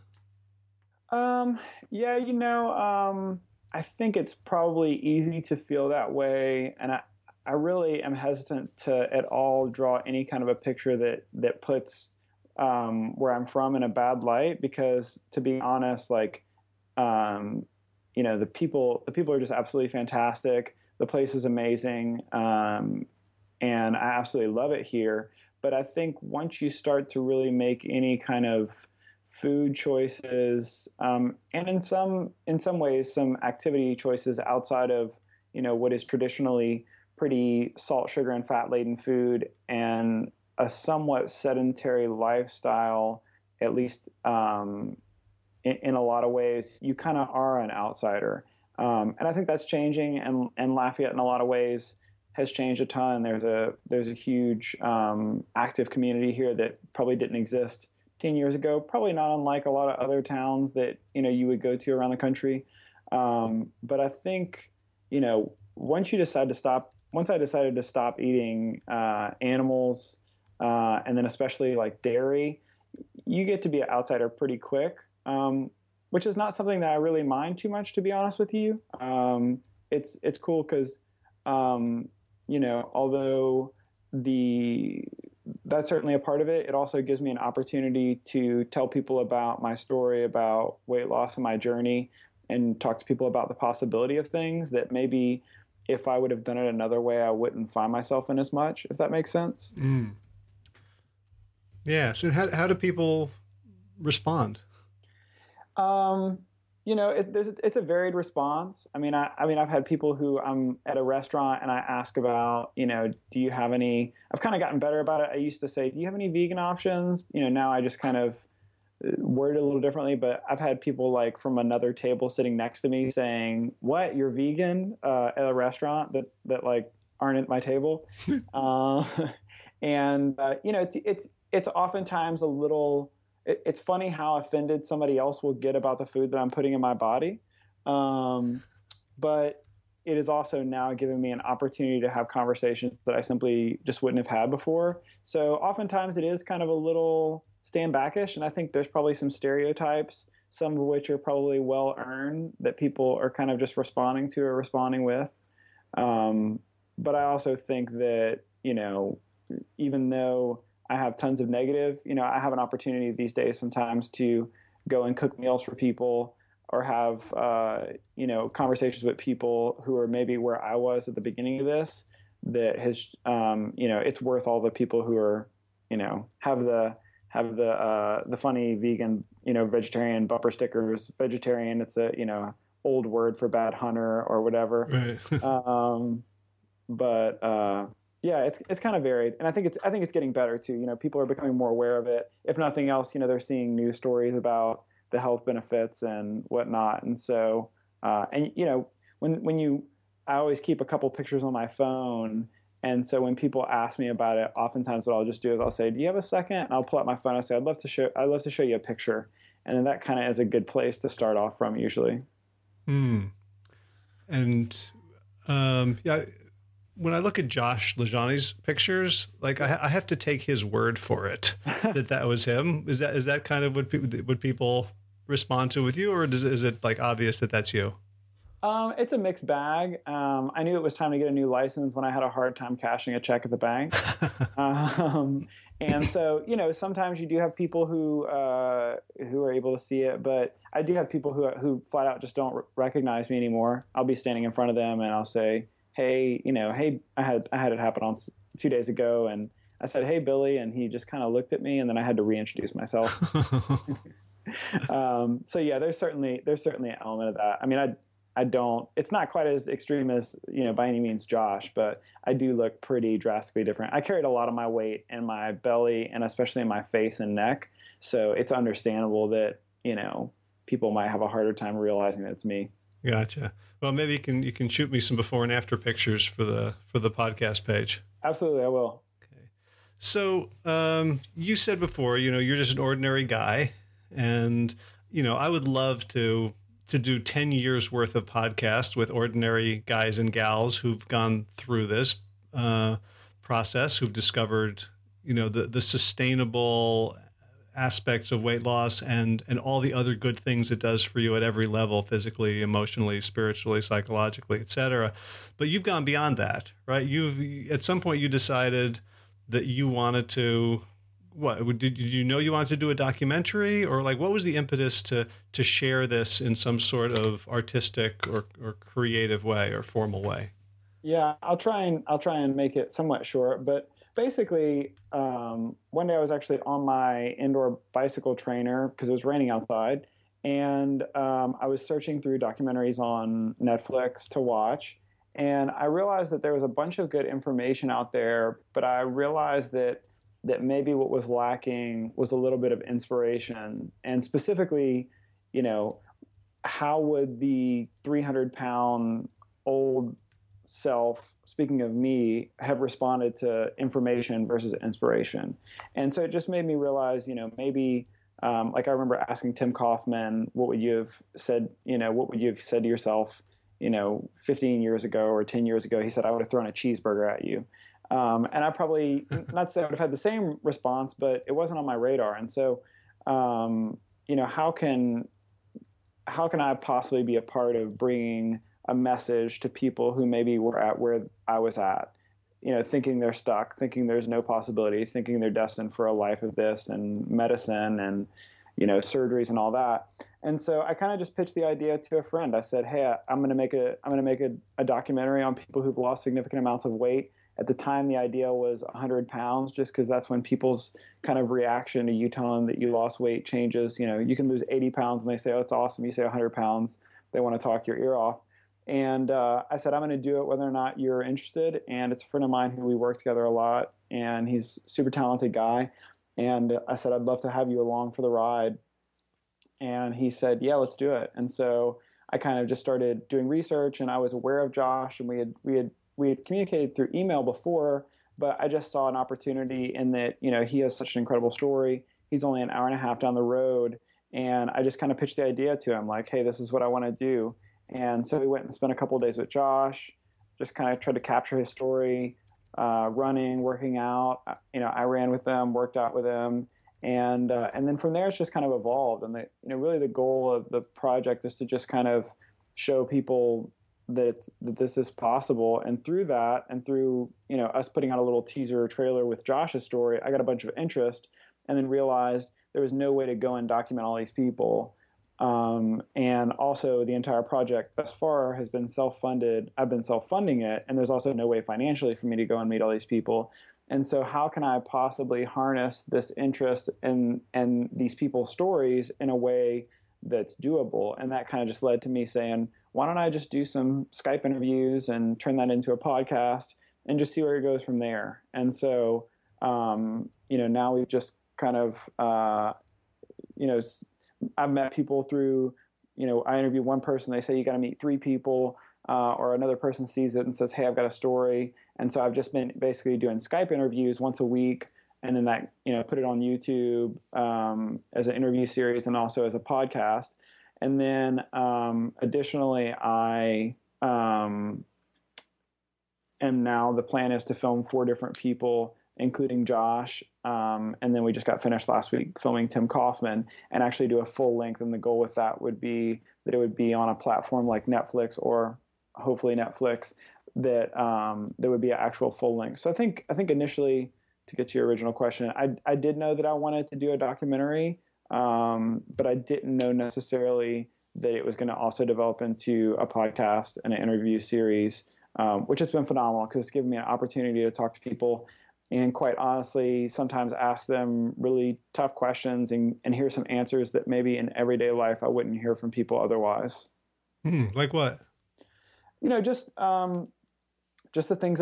Um, yeah, you know, um, I think it's probably easy to feel that way. And I, I really am hesitant to at all draw any kind of a picture that, that puts um, where I'm from in a bad light, because to be honest, like, um, you know, the people, the people are just absolutely fantastic. The place is amazing. Um, and I absolutely love it here. But I think once you start to really make any kind of food choices, um, and in some in some ways some activity choices outside of, you know, what is traditionally pretty salt, sugar, and fat laden food, and a somewhat sedentary lifestyle, at least um, in, in a lot of ways, you kind of are an outsider. Um, and I think that's changing, and, and Lafayette in a lot of ways has changed a ton. There's a there's a huge um, active community here that probably didn't exist ten years ago. Probably not unlike a lot of other towns that, you know, you would go to around the country. Um, but I think, you know, once you decide to stop, once I decided to stop eating uh, animals, uh, and then especially like dairy, you get to be an outsider pretty quick, um, which is not something that I really mind too much, to be honest with you. Um, it's it's cool because, um, you know, although the that's certainly a part of it, it also gives me an opportunity to tell people about my story, about weight loss and my journey, and talk to people about the possibility of things that maybe if I would have done it another way, I wouldn't find myself in as much, if that makes sense. Mm. Yeah. So how, how do people respond? Um, you know, it, there's, it's a varied response. I mean, I, I mean, I've had people who I'm at a restaurant and I ask about, you know, do you have any, I've kind of gotten better about it. I used to say, do you have any vegan options? You know, now I just kind of word it a little differently, but I've had people like from another table sitting next to me saying, what, you're vegan uh, at a restaurant that, that like aren't at my table. uh, and, uh, you know, it's, it's, it's oftentimes a little, it, it's funny how offended somebody else will get about the food that I'm putting in my body. Um, but it is also now giving me an opportunity to have conversations that I simply just wouldn't have had before. So oftentimes it is kind of a little stand backish. And I think there's probably some stereotypes, some of which are probably well earned, that people are kind of just responding to or responding with. Um, but I also think that, you know, even though I have tons of negative, you know, I have an opportunity these days sometimes to go and cook meals for people, or have, uh, you know, conversations with people who are maybe where I was at the beginning of this, that has, um, you know, it's worth all the people who are, you know, have the, have the, uh, the funny vegan, you know, vegetarian bumper stickers. Vegetarian, it's a, you know, old word for bad hunter or whatever. Right. um, but, uh, yeah, it's, it's kind of varied. And I think it's, I think it's getting better too. You know, people are becoming more aware of it. If nothing else, you know, they're seeing news stories about the health benefits and whatnot. And so, uh, and you know, when, when you, I always keep a couple pictures on my phone. And so when people ask me about it, oftentimes what I'll just do is I'll say, do you have a second? And I'll pull out my phone. I'll say, I'd love to show, I'd love to show you a picture. And then that kind of is a good place to start off from usually. Hmm. And, um, yeah, when I look at Josh LaJaunie's pictures, like I, I have to take his word for it that that was him. Is that, is that kind of what people, what people respond to with you, or is, is it like obvious that that's you? Um, it's a mixed bag. Um, I knew it was time to get a new license when I had a hard time cashing a check at the bank. um, and so, you know, sometimes you do have people who, uh, who are able to see it, but I do have people who, who flat out just don't recognize me anymore. I'll be standing in front of them and I'll say, hey, you know, hey, I had, I had it happen on two days ago. And I said, hey, Billy. And he just kind of looked at me, and then I had to reintroduce myself. um, so yeah, there's certainly, there's certainly an element of that. I mean, I, I don't, it's not quite as extreme as, you know, by any means Josh, but I do look pretty drastically different. I carried a lot of my weight in my belly, and especially in my face and neck. So it's understandable that, you know, people might have a harder time realizing that it's me. Gotcha. Well, maybe you can, you can shoot me some before and after pictures for the, for the podcast page. Absolutely. I will. Okay. So, um, you said before, you know, you're just an ordinary guy, and, you know, I would love to, to do ten years worth of podcasts with ordinary guys and gals who've gone through this uh, process, who've discovered, you know, the, the sustainable aspects of weight loss and, and all the other good things it does for you at every level, physically, emotionally, spiritually, psychologically, et cetera. But you've gone beyond that, right? You've, at some point you decided that you wanted to, what, did, did you know you wanted to do a documentary, or like, what was the impetus to, to share this in some sort of artistic or, or creative way or formal way? Yeah, I'll try and, I'll try and make it somewhat short, but basically, um, one day I was actually on my indoor bicycle trainer because it was raining outside, and um, I was searching through documentaries on Netflix to watch, and I realized that there was a bunch of good information out there, but I realized that that maybe what was lacking was a little bit of inspiration, and specifically, you know, how would the three hundred pound old self, speaking of me, have responded to information versus inspiration? And so it just made me realize, you know, maybe, um, like I remember asking Tim Kaufman, what would you have said, you know, what would you have said to yourself, you know, fifteen years ago or ten years ago? He said, I would have thrown a cheeseburger at you. Um, and I probably, not to say I would have had the same response, but it wasn't on my radar. And so, um, you know, how can, how can I possibly be a part of bringing a message to people who maybe were at where I was at, you know, thinking they're stuck, thinking there's no possibility, thinking they're destined for a life of this and medicine and, you know, surgeries and all that. And so I kind of just pitched the idea to a friend. I said, hey, I'm going to make a, I'm going to make a, a documentary on people who've lost significant amounts of weight. At the time, the idea was one hundred pounds, just because that's when people's kind of reaction to you telling them that you lost weight changes. You know, you can lose eighty pounds and they say, oh, it's awesome. You say one hundred pounds, they want to talk your ear off. And uh, I said, I'm going to do it whether or not you're interested. And it's a friend of mine who we work together a lot, and he's a super talented guy. And I said, I'd love to have you along for the ride. And he said, yeah, let's do it. And so I kind of just started doing research, and I was aware of Josh, and we had we had we had communicated through email before, but I just saw an opportunity in that, you know, he has such an incredible story. He's only an hour and a half down the road. And I just kind of pitched the idea to him like, hey, this is what I want to do. And so we went and spent a couple of days with Josh, just kind of tried to capture his story, uh, running, working out. You know, I ran with them, worked out with them. And uh, and then from there, it's just kind of evolved. And the, you know, really the goal of the project is to just kind of show people that, that this is possible. And through that, and through, you know, us putting out a little teaser trailer with Josh's story, I got a bunch of interest, and then realized there was no way to go and document all these people. Um, and also the entire project thus far has been self-funded. I've been self-funding it, and there's also no way financially for me to go and meet all these people. And so how can I possibly harness this interest in, in these people's stories in a way that's doable? And that kind of just led to me saying, why don't I just do some Skype interviews and turn that into a podcast and just see where it goes from there? And so, um, you know, now we've just kind of, uh, you know, I've met people through, you know, I interview one person, they say you got to meet three people, uh, or another person sees it and says, hey, I've got a story. And so I've just been basically doing Skype interviews once a week, and then that, you know, put it on YouTube um, as an interview series and also as a podcast. And then um, additionally, I um, am now, the plan is to film four different people, including Josh. Um, and then we just got finished last week filming Tim Kaufman, and actually do a full length. And the goal with that would be that it would be on a platform like Netflix, or hopefully Netflix, that um, there would be an actual full length. So I think, I think initially, to get to your original question, I, I did know that I wanted to do a documentary, um, but I didn't know necessarily that it was going to also develop into a podcast and an interview series, um, which has been phenomenal because it's given me an opportunity to talk to people and, quite honestly, sometimes ask them really tough questions and, and hear some answers that maybe in everyday life I wouldn't hear from people otherwise. Hmm, like what? You know, just um, just the things, that,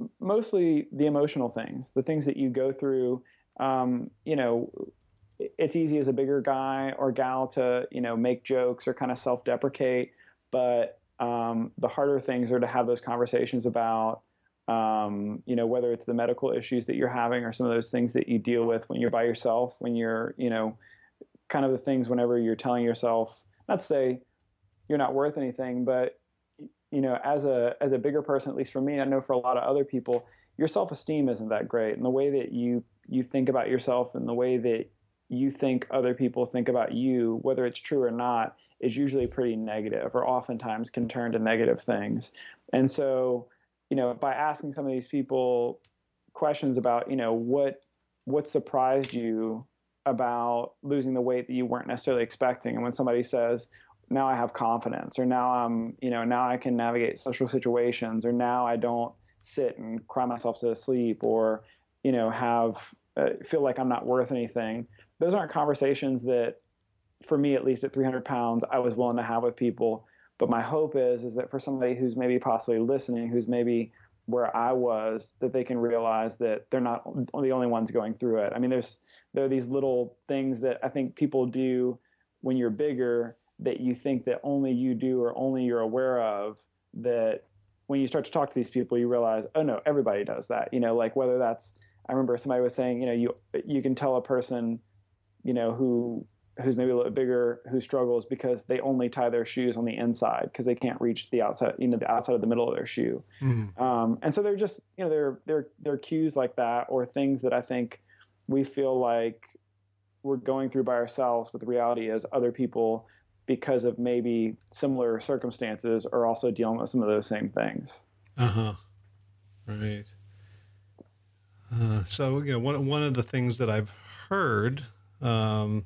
mostly the emotional things, the things that you go through. Um, you know, it's easy as a bigger guy or gal to, you know, make jokes or kind of self-deprecate, but um, the harder things are to have those conversations about, um, you know, whether it's the medical issues that you're having or some of those things that you deal with when you're by yourself, when you're, you know, kind of the things whenever you're telling yourself, not to say you're not worth anything, but, you know, as a, as a bigger person, at least for me, I know for a lot of other people, your self-esteem isn't that great. And the way that you, you think about yourself and the way that you think other people think about you, whether it's true or not, is usually pretty negative, or oftentimes can turn to negative things. And so, you know, by asking some of these people questions about, you know, what, what surprised you about losing the weight that you weren't necessarily expecting. And when somebody says, now I have confidence, or now I'm, you know, now I can navigate social situations, or now I don't sit and cry myself to sleep, or, you know, have, uh, feel like I'm not worth anything. Those aren't conversations that, for me, at least at three hundred pounds, I was willing to have with people. But my hope is, is that for somebody who's maybe possibly listening, who's maybe where I was, that they can realize that they're not the only ones going through it. I mean, there's, there are these little things that I think people do when you're bigger that you think that only you do or only you're aware of, that when you start to talk to these people, you realize, oh no, everybody does that. You know, like whether that's, I remember somebody was saying, you know, you, you can tell a person, you know, who, who's maybe a little bit bigger, who struggles because they only tie their shoes on the inside because they can't reach the outside, you know, the outside of the middle of their shoe. Mm. Um, and so they're just, you know, they're, they're, they're cues like that, or things that I think we feel like we're going through by ourselves, but the reality is other people, because of maybe similar circumstances, are also dealing with some of those same things. Uh-huh. Right. Uh, so, you know, one, one of the things that I've heard, um,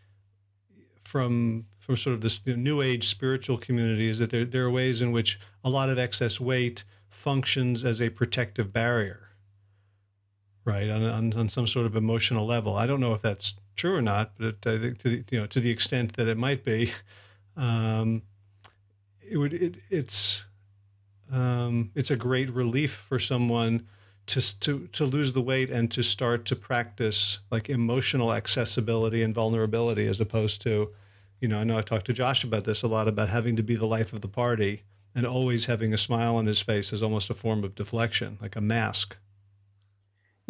from from sort of this you know, new age spiritual community is that there there are ways in which a lot of excess weight functions as a protective barrier, right? On on, on some sort of emotional level. I don't know if that's true or not, but I think to the, you know to the extent that it might be, um, it would it, it's um, it's a great relief for someone to to to lose the weight and to start to practice like emotional accessibility and vulnerability, as opposed to, you know, I know I talked to Josh about this a lot, about having to be the life of the party and always having a smile on his face as almost a form of deflection, like a mask.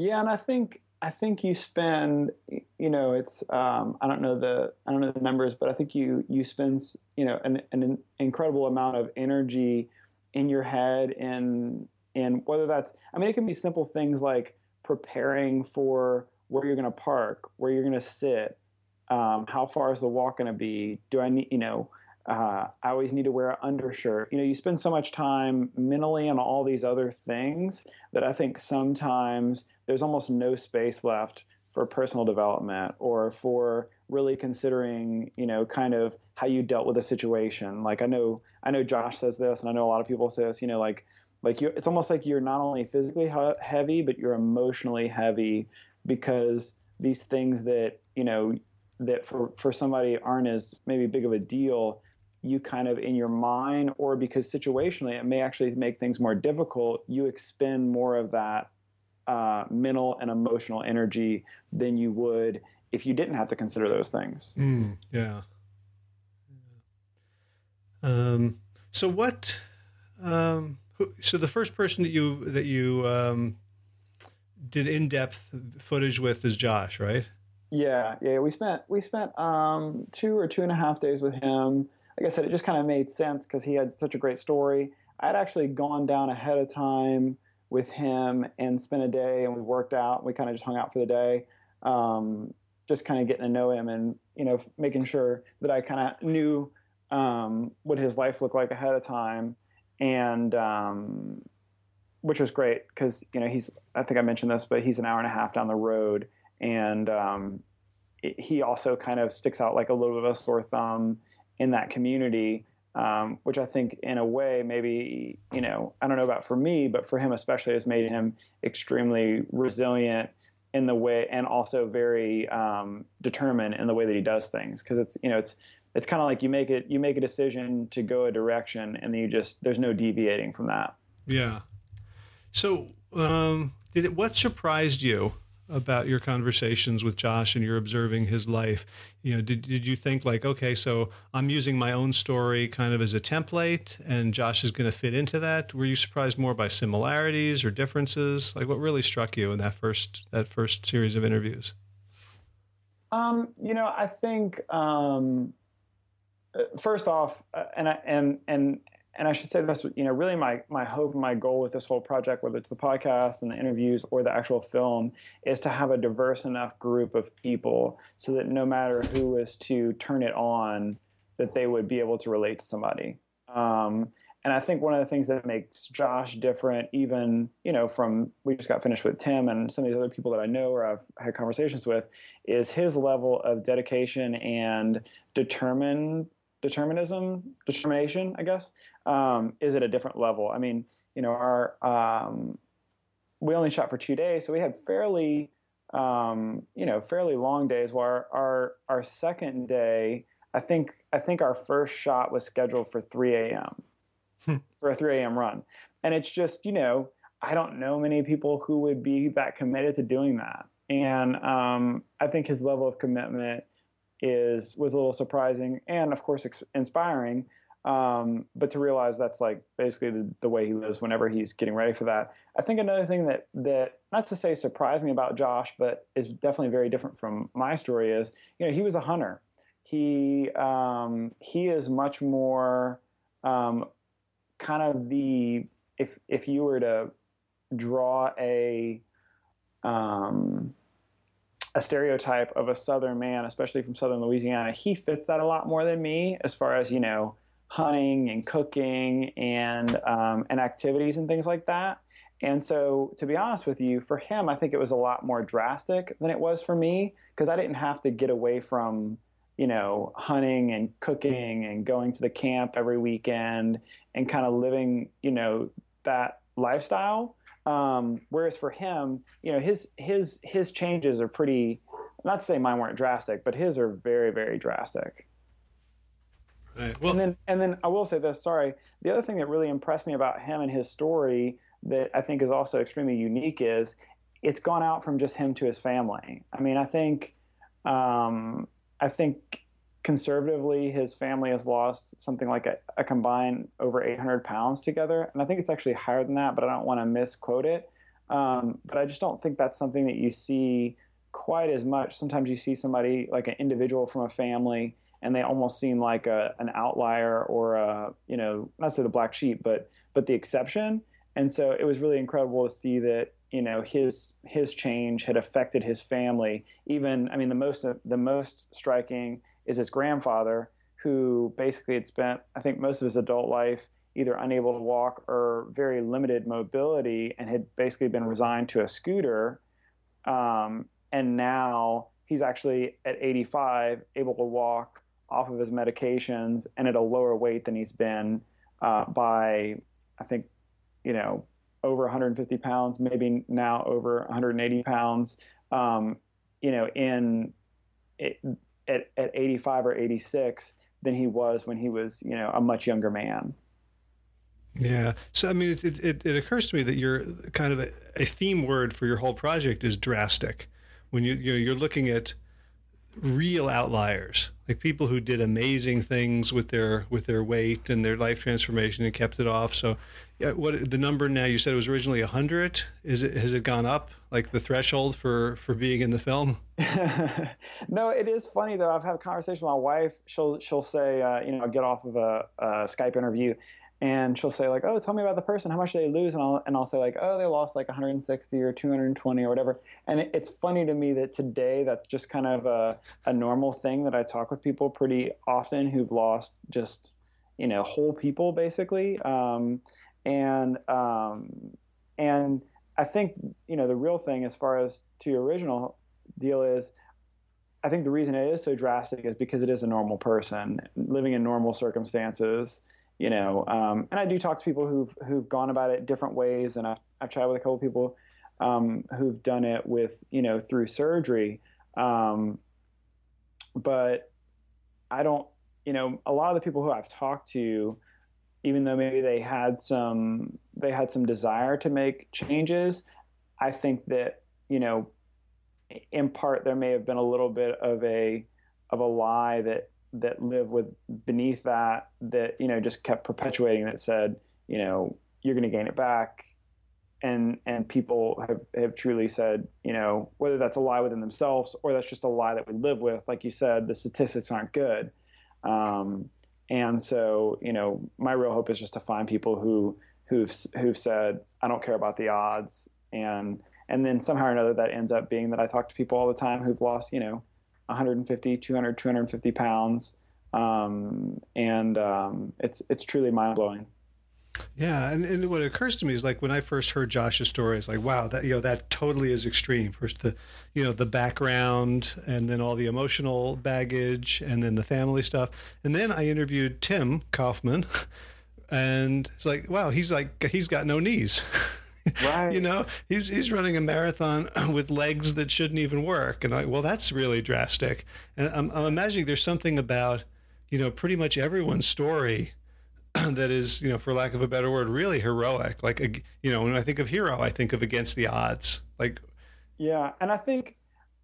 Yeah, and I think I think you spend, you know, it's um, I don't know the I don't know the numbers, but I think you you spend, you know, an, an incredible amount of energy in your head, and and whether that's, I mean, it can be simple things like preparing for where you're going to park, where you're going to sit, um, how far is the walk going to be? Do I need, you know, uh, I always need to wear an undershirt. You know, you spend so much time mentally on all these other things that I think sometimes there's almost no space left for personal development or for really considering, you know, kind of how you dealt with a situation. Like I know, I know Josh says this, and I know a lot of people say this, you know, like, like you, it's almost like you're not only physically heavy, but you're emotionally heavy because these things that, you know, that for, for somebody aren't as maybe big of a deal, you kind of in your mind, or because situationally it may actually make things more difficult, you expend more of that uh, mental and emotional energy than you would if you didn't have to consider those things. Mm, yeah. Um, so what, um, who, so the first person that you, that you um, did in-depth footage with is Josh, right? Yeah, yeah. We spent we spent um, two or two and a half days with him. Like I said, it just kind of made sense because he had such a great story. I had actually gone down ahead of time with him and spent a day, and we worked out. We kind of just hung out for the day, um, just kind of getting to know him, and you know, making sure that I kind of knew um, what his life looked like ahead of time, and um, which was great because you know he's. I think I mentioned this, but he's an hour and a half down the road. And um, it, he also kind of sticks out like a little bit of a sore thumb in that community, um, which I think in a way maybe, you know, I don't know about for me, but for him especially has made him extremely resilient in the way, and also very um, determined in the way that he does things. Because it's, you know, it's it's kind of like you make it, you make a decision to go a direction, and then you just, there's no deviating from that. Yeah. So um, did it, what surprised you about your conversations with Josh and you're observing his life? You know, did did you think like, okay, so I'm using my own story kind of as a template and Josh is going to fit into that? Were you surprised more by similarities or differences? Like what really struck you in that first that first series of interviews? Um, you know, I think um, first off, uh, and I, and and and I should say this, you know, really my my hope and my goal with this whole project, whether it's the podcast and the interviews or the actual film, is to have a diverse enough group of people so that no matter who is to turn it on, that they would be able to relate to somebody. Um, and I think one of the things that makes Josh different, even, you know, from, we just got finished with Tim and some of these other people that I know or I've had conversations with, is his level of dedication and determined determinism, determination, I guess, um, is at a different level. I mean, you know, our um, we only shot for two days, so we had fairly, um, you know, fairly long days. While our, our our second day, I think I think our first shot was scheduled for three a.m. for a three a.m. run, and it's just, you know, I don't know many people who would be that committed to doing that, and um, I think his level of commitment is was a little surprising and of course ex- inspiring, um, but to realize that's like basically the, the way he lives whenever he's getting ready for that. I think another thing that that not to say surprised me about Josh, but is definitely very different from my story is, you know, he was a hunter. He um, he is much more um, kind of the, if if you were to draw a um, a stereotype of a Southern man, especially from Southern Louisiana, he fits that a lot more than me as far as, you know, hunting and cooking and um, and activities and things like that. And so, to be honest with you, for him, I think it was a lot more drastic than it was for me, because I didn't have to get away from, you know, hunting and cooking and going to the camp every weekend and kind of living, you know, that lifestyle. Um, whereas for him, you know, his his his changes are pretty, not to say mine weren't drastic, but his are very, very drastic. Right. Well, And then and then I will say this, sorry. The other thing that really impressed me about him and his story that I think is also extremely unique is it's gone out from just him to his family. I mean, I think um, I think conservatively, his family has lost something like a, a combined over eight hundred pounds together. And I think it's actually higher than that, but I don't want to misquote it. Um, but I just don't think that's something that you see quite as much. Sometimes you see somebody like an individual from a family, and they almost seem like a, an outlier or a, you know, not say the black sheep, but but the exception. And so it was really incredible to see that, you know, his his change had affected his family. Even, I mean, the most the most striking is his grandfather, who basically had spent, I think, most of his adult life either unable to walk or very limited mobility, and had basically been resigned to a scooter. Um, and now he's actually at eighty-five able to walk off of his medications and at a lower weight than he's been uh, by, I think, you know, over one hundred fifty pounds, maybe now over one hundred eighty pounds, um, you know, in it, at, at eighty-five or eighty-six than he was when he was, you know, a much younger man. Yeah. So, I mean, it, it, it occurs to me that you're kind of a, a theme word for your whole project is drastic. When you, you know, you're looking at real outliers, like people who did amazing things with their with their weight and their life transformation and kept it off. So, yeah, what the number now? You said it was originally a hundred. Is it has it gone up, like the threshold for for being in the film? No, it is funny though. I've had a conversation with my wife. She'll she'll say, uh, you know, I'll get off of a, a Skype interview, and she'll say like, "Oh, tell me about the person. How much did they lose?" And I'll and I'll say like, "Oh, they lost like one hundred sixty or two hundred twenty or whatever." And it, it's funny to me that today that's just kind of a, a normal thing that I talk with people pretty often who've lost just, you know, whole people basically. Um, and um, and I think, you know, the real thing as far as to your original deal is, I think the reason it is so drastic is because it is a normal person living in normal circumstances. You know, um, and I do talk to people who've who've gone about it different ways, and I've I've chatted with a couple of people um, who've done it with, you know, through surgery. Um, but I don't, you know, a lot of the people who I've talked to, even though maybe they had some they had some desire to make changes, I think that, you know, in part there may have been a little bit of a of a lie that. that live with beneath that, that, you know, just kept perpetuating, that said, you know, you're going to gain it back. And, and people have, have truly said, you know, whether that's a lie within themselves or that's just a lie that we live with, like you said, the statistics aren't good. Um, and so, you know, my real hope is just to find people who, who've, who've said, I don't care about the odds. And, and then somehow or another that ends up being that I talk to people all the time who've lost, you know, one hundred fifty, two hundred, two hundred fifty pounds. Um, and um, it's it's truly mind-blowing. Yeah, and, and what occurs to me is like when I first heard Josh's story, it's like, wow, that, you know, that totally is extreme. First the, you know, the background, and then all the emotional baggage, and then the family stuff. And then I interviewed Tim Kaufman, and it's like, wow, he's like, he's got no knees. Right. You know, he's he's running a marathon with legs that shouldn't even work. And I, well, that's really drastic. And I'm, I'm imagining there's something about, you know, pretty much everyone's story that is, you know, for lack of a better word, really heroic. Like, you know, when I think of hero, I think of against the odds. Like, yeah. And I think,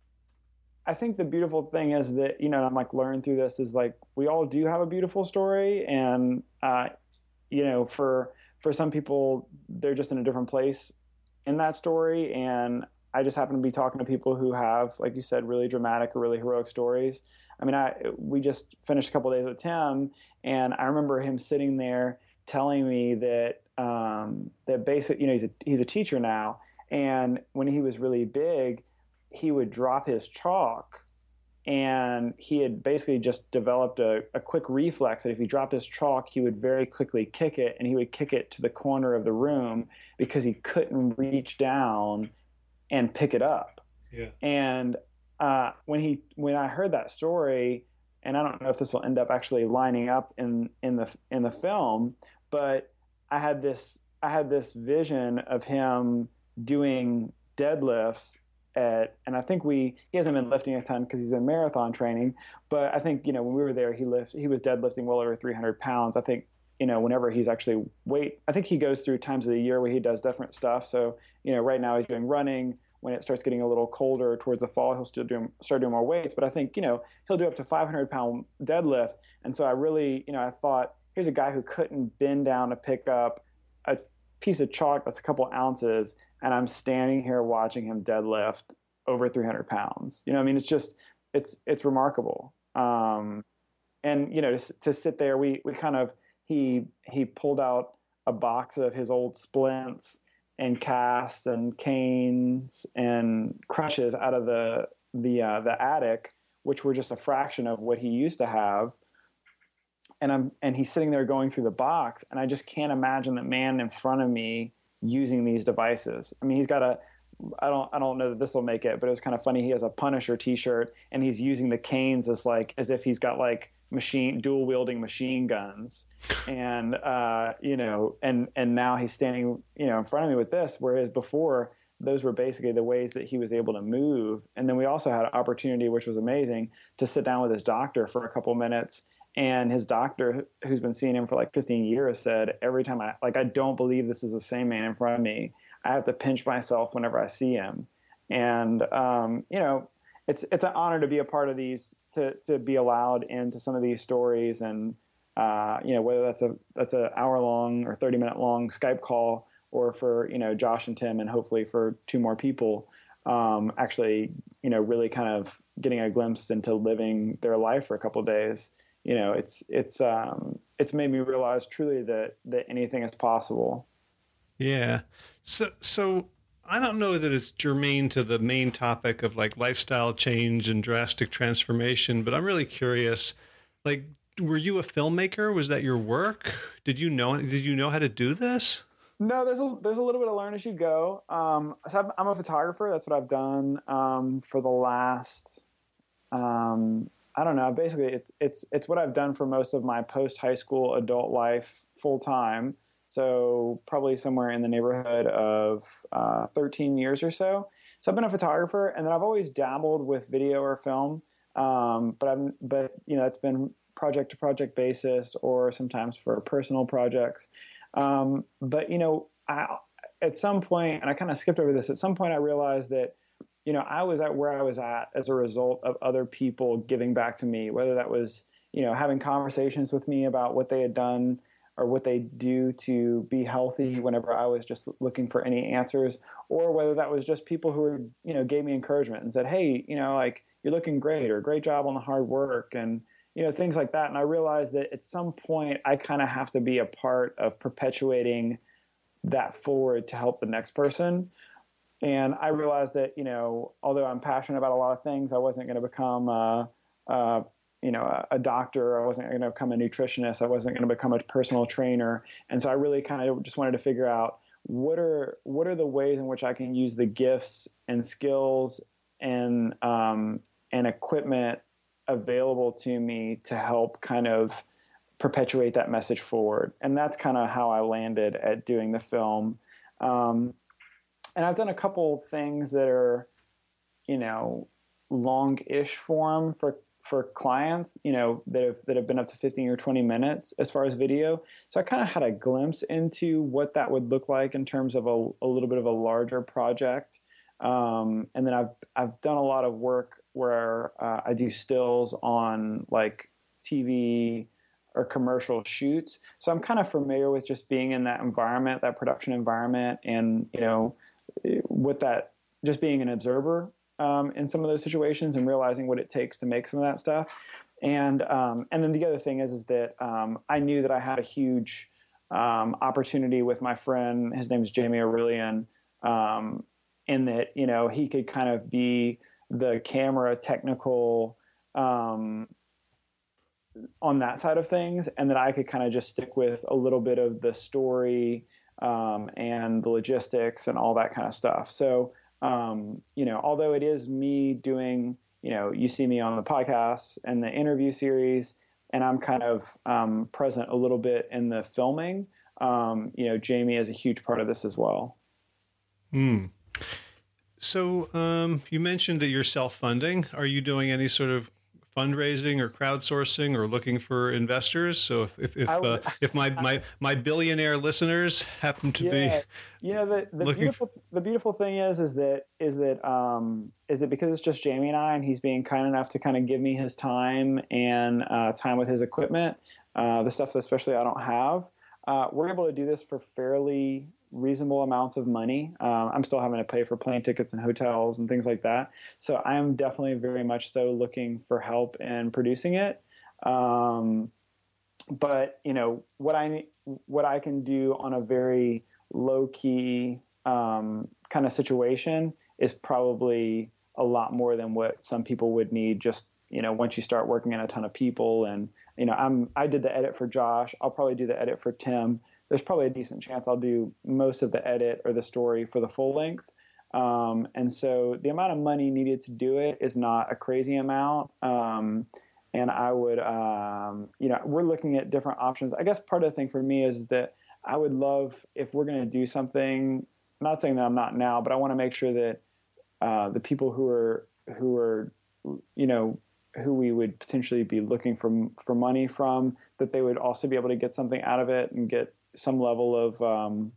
I think the beautiful thing is that, you know, I'm like learning through this is like, we all do have a beautiful story. And, uh, you know, for, for some people, they're just in a different place in that story. And I just happen to be talking to people who have, like you said, really dramatic or really heroic stories. I mean, I we just finished a couple of days with Tim, and I remember him sitting there telling me that um, that basically, you know, he's a he's a teacher now, and when he was really big, he would drop his chalk, and he had basically just developed a, a quick reflex that if he dropped his chalk, he would very quickly kick it, and he would kick it to the corner of the room because he couldn't reach down and pick it up. Yeah. And uh, when he when I heard that story, and I don't know if this will end up actually lining up in in the in the film, but I had this I had this vision of him doing deadlifts. At, and I think we he hasn't been lifting a ton because he's been marathon training, but I think, you know, when we were there, he lift he was deadlifting well over three hundred pounds. I think, you know, whenever he's actually weight, I think he goes through times of the year where he does different stuff. So, you know, right now he's doing running. When it starts getting a little colder towards the fall, he'll still do start doing more weights. But I think, you know, he'll do up to five hundred pound deadlift. And so I really, you know, I thought, here's a guy who couldn't bend down to pick up a piece of chalk that's a couple ounces, and I'm standing here watching him deadlift over three hundred pounds. You know, I mean, it's just, it's, it's remarkable. Um, and, you know, to, to sit there, we, we kind of, he, he pulled out a box of his old splints and casts and canes and crutches out of the, the, uh, the attic, which were just a fraction of what he used to have. And I'm, and he's sitting there going through the box, and I just can't imagine the man in front of me using these devices. I mean, he's got a, I don't, I don't know that this will make it, but it was kind of funny. He has a Punisher t-shirt, and he's using the canes as like, as if he's got like machine, dual wielding machine guns. And, uh, you know, and, and now he's standing, you know, in front of me with this, whereas before those were basically the ways that he was able to move. And then we also had an opportunity, which was amazing, to sit down with his doctor for a couple minutes. And his doctor, who's been seeing him for like fifteen years, said every time I, like, I don't believe this is the same man in front of me. I have to pinch myself whenever I see him. And, um, you know, it's, it's an honor to be a part of these, to, to be allowed into some of these stories. And, uh, you know, whether that's a, that's an hour long or thirty minute long Skype call, or for, you know, Josh and Tim, and hopefully for two more people, um, actually, you know, really kind of getting a glimpse into living their life for a couple of days. You know, it's, it's, um, it's made me realize truly that, that anything is possible. Yeah. So, so I don't know that it's germane to the main topic of like lifestyle change and drastic transformation, but I'm really curious, like, were you a filmmaker? Was that your work? Did you know, did you know how to do this? No, there's a, there's a little bit of learn as you go. Um, so I'm, I'm a photographer. That's what I've done, um, for the last, um, I don't know. Basically, it's it's it's what I've done for most of my post high school adult life full time. So probably somewhere in the neighborhood of uh, thirteen years or so. So I've been a photographer, and then I've always dabbled with video or film. Um, but I'm but you know it's been project to project basis, or sometimes for personal projects. Um, but you know, I, at some point, and I kind of skipped over this. At some point, I realized that, you know, I was at where I was at as a result of other people giving back to me, whether that was, you know, having conversations with me about what they had done or what they do to be healthy whenever I was just looking for any answers, or whether that was just people who were, you know, gave me encouragement and said, hey, you know, like, you're looking great, or great job on the hard work, and, you know, things like that. And I realized that at some point I kind of have to be a part of perpetuating that forward to help the next person. And I realized that, you know, although I'm passionate about a lot of things, I wasn't going to become, uh, uh, you know, a, a doctor. I wasn't going to become a nutritionist. I wasn't going to become a personal trainer. And so I really kind of just wanted to figure out what are what are the ways in which I can use the gifts and skills and um, and equipment available to me to help kind of perpetuate that message forward. And that's kind of how I landed at doing the film. Um, and I've done a couple things that are, you know, long-ish form for, for clients, you know, that have, that have been up to fifteen or twenty minutes as far as video. So I kind of had a glimpse into what that would look like in terms of a, a little bit of a larger project. Um, and then I've, I've done a lot of work where uh, I do stills on like T V or commercial shoots. So I'm kind of familiar with just being in that environment, that production environment, and, you know, with that, just being an observer um, in some of those situations and realizing what it takes to make some of that stuff. And, um, and then the other thing is, is that um, I knew that I had a huge um, opportunity with my friend. His name is Jamie Aurelian. Um, in that, you know, he could kind of be the camera technical um, on that side of things, and that I could kind of just stick with a little bit of the story um, and the logistics and all that kind of stuff. So, um, you know, although it is me doing, you know, you see me on the podcast and the interview series, and I'm kind of um, present a little bit in the filming, um, you know, Jamie is a huge part of this as well. Hmm. So um, you mentioned that you're self-funding. Are you doing any sort of fundraising or crowdsourcing or looking for investors? So if if if, would, uh, if my, my my billionaire listeners happen to yeah, be, you know, the, the looking beautiful the beautiful thing is is that is that um, is that because it's just Jamie and I, and he's being kind enough to kind of give me his time and uh, time with his equipment, uh, the stuff that especially I don't have. Uh, we're able to do this for fairly reasonable amounts of money. Um, I'm still having to pay for plane tickets and hotels and things like that. So I am definitely very much so looking for help in producing it. Um, but you know what I what I can do on a very low key um, kind of situation is probably a lot more than what some people would need. Just you know, once you start working in a ton of people, and you know, I'm I did the edit for Josh. I'll probably do the edit for Tim. There's probably a decent chance I'll do most of the edit or the story for the full length. Um, and so the amount of money needed to do it is not a crazy amount. Um, and I would, um, you know, we're looking at different options. I guess part of the thing for me is that I would love if we're going to do something. I'm not saying that I'm not now, but I want to make sure that uh, the people who are who are, you know, who we would potentially be looking for for money from, that they would also be able to get something out of it and get some level of um,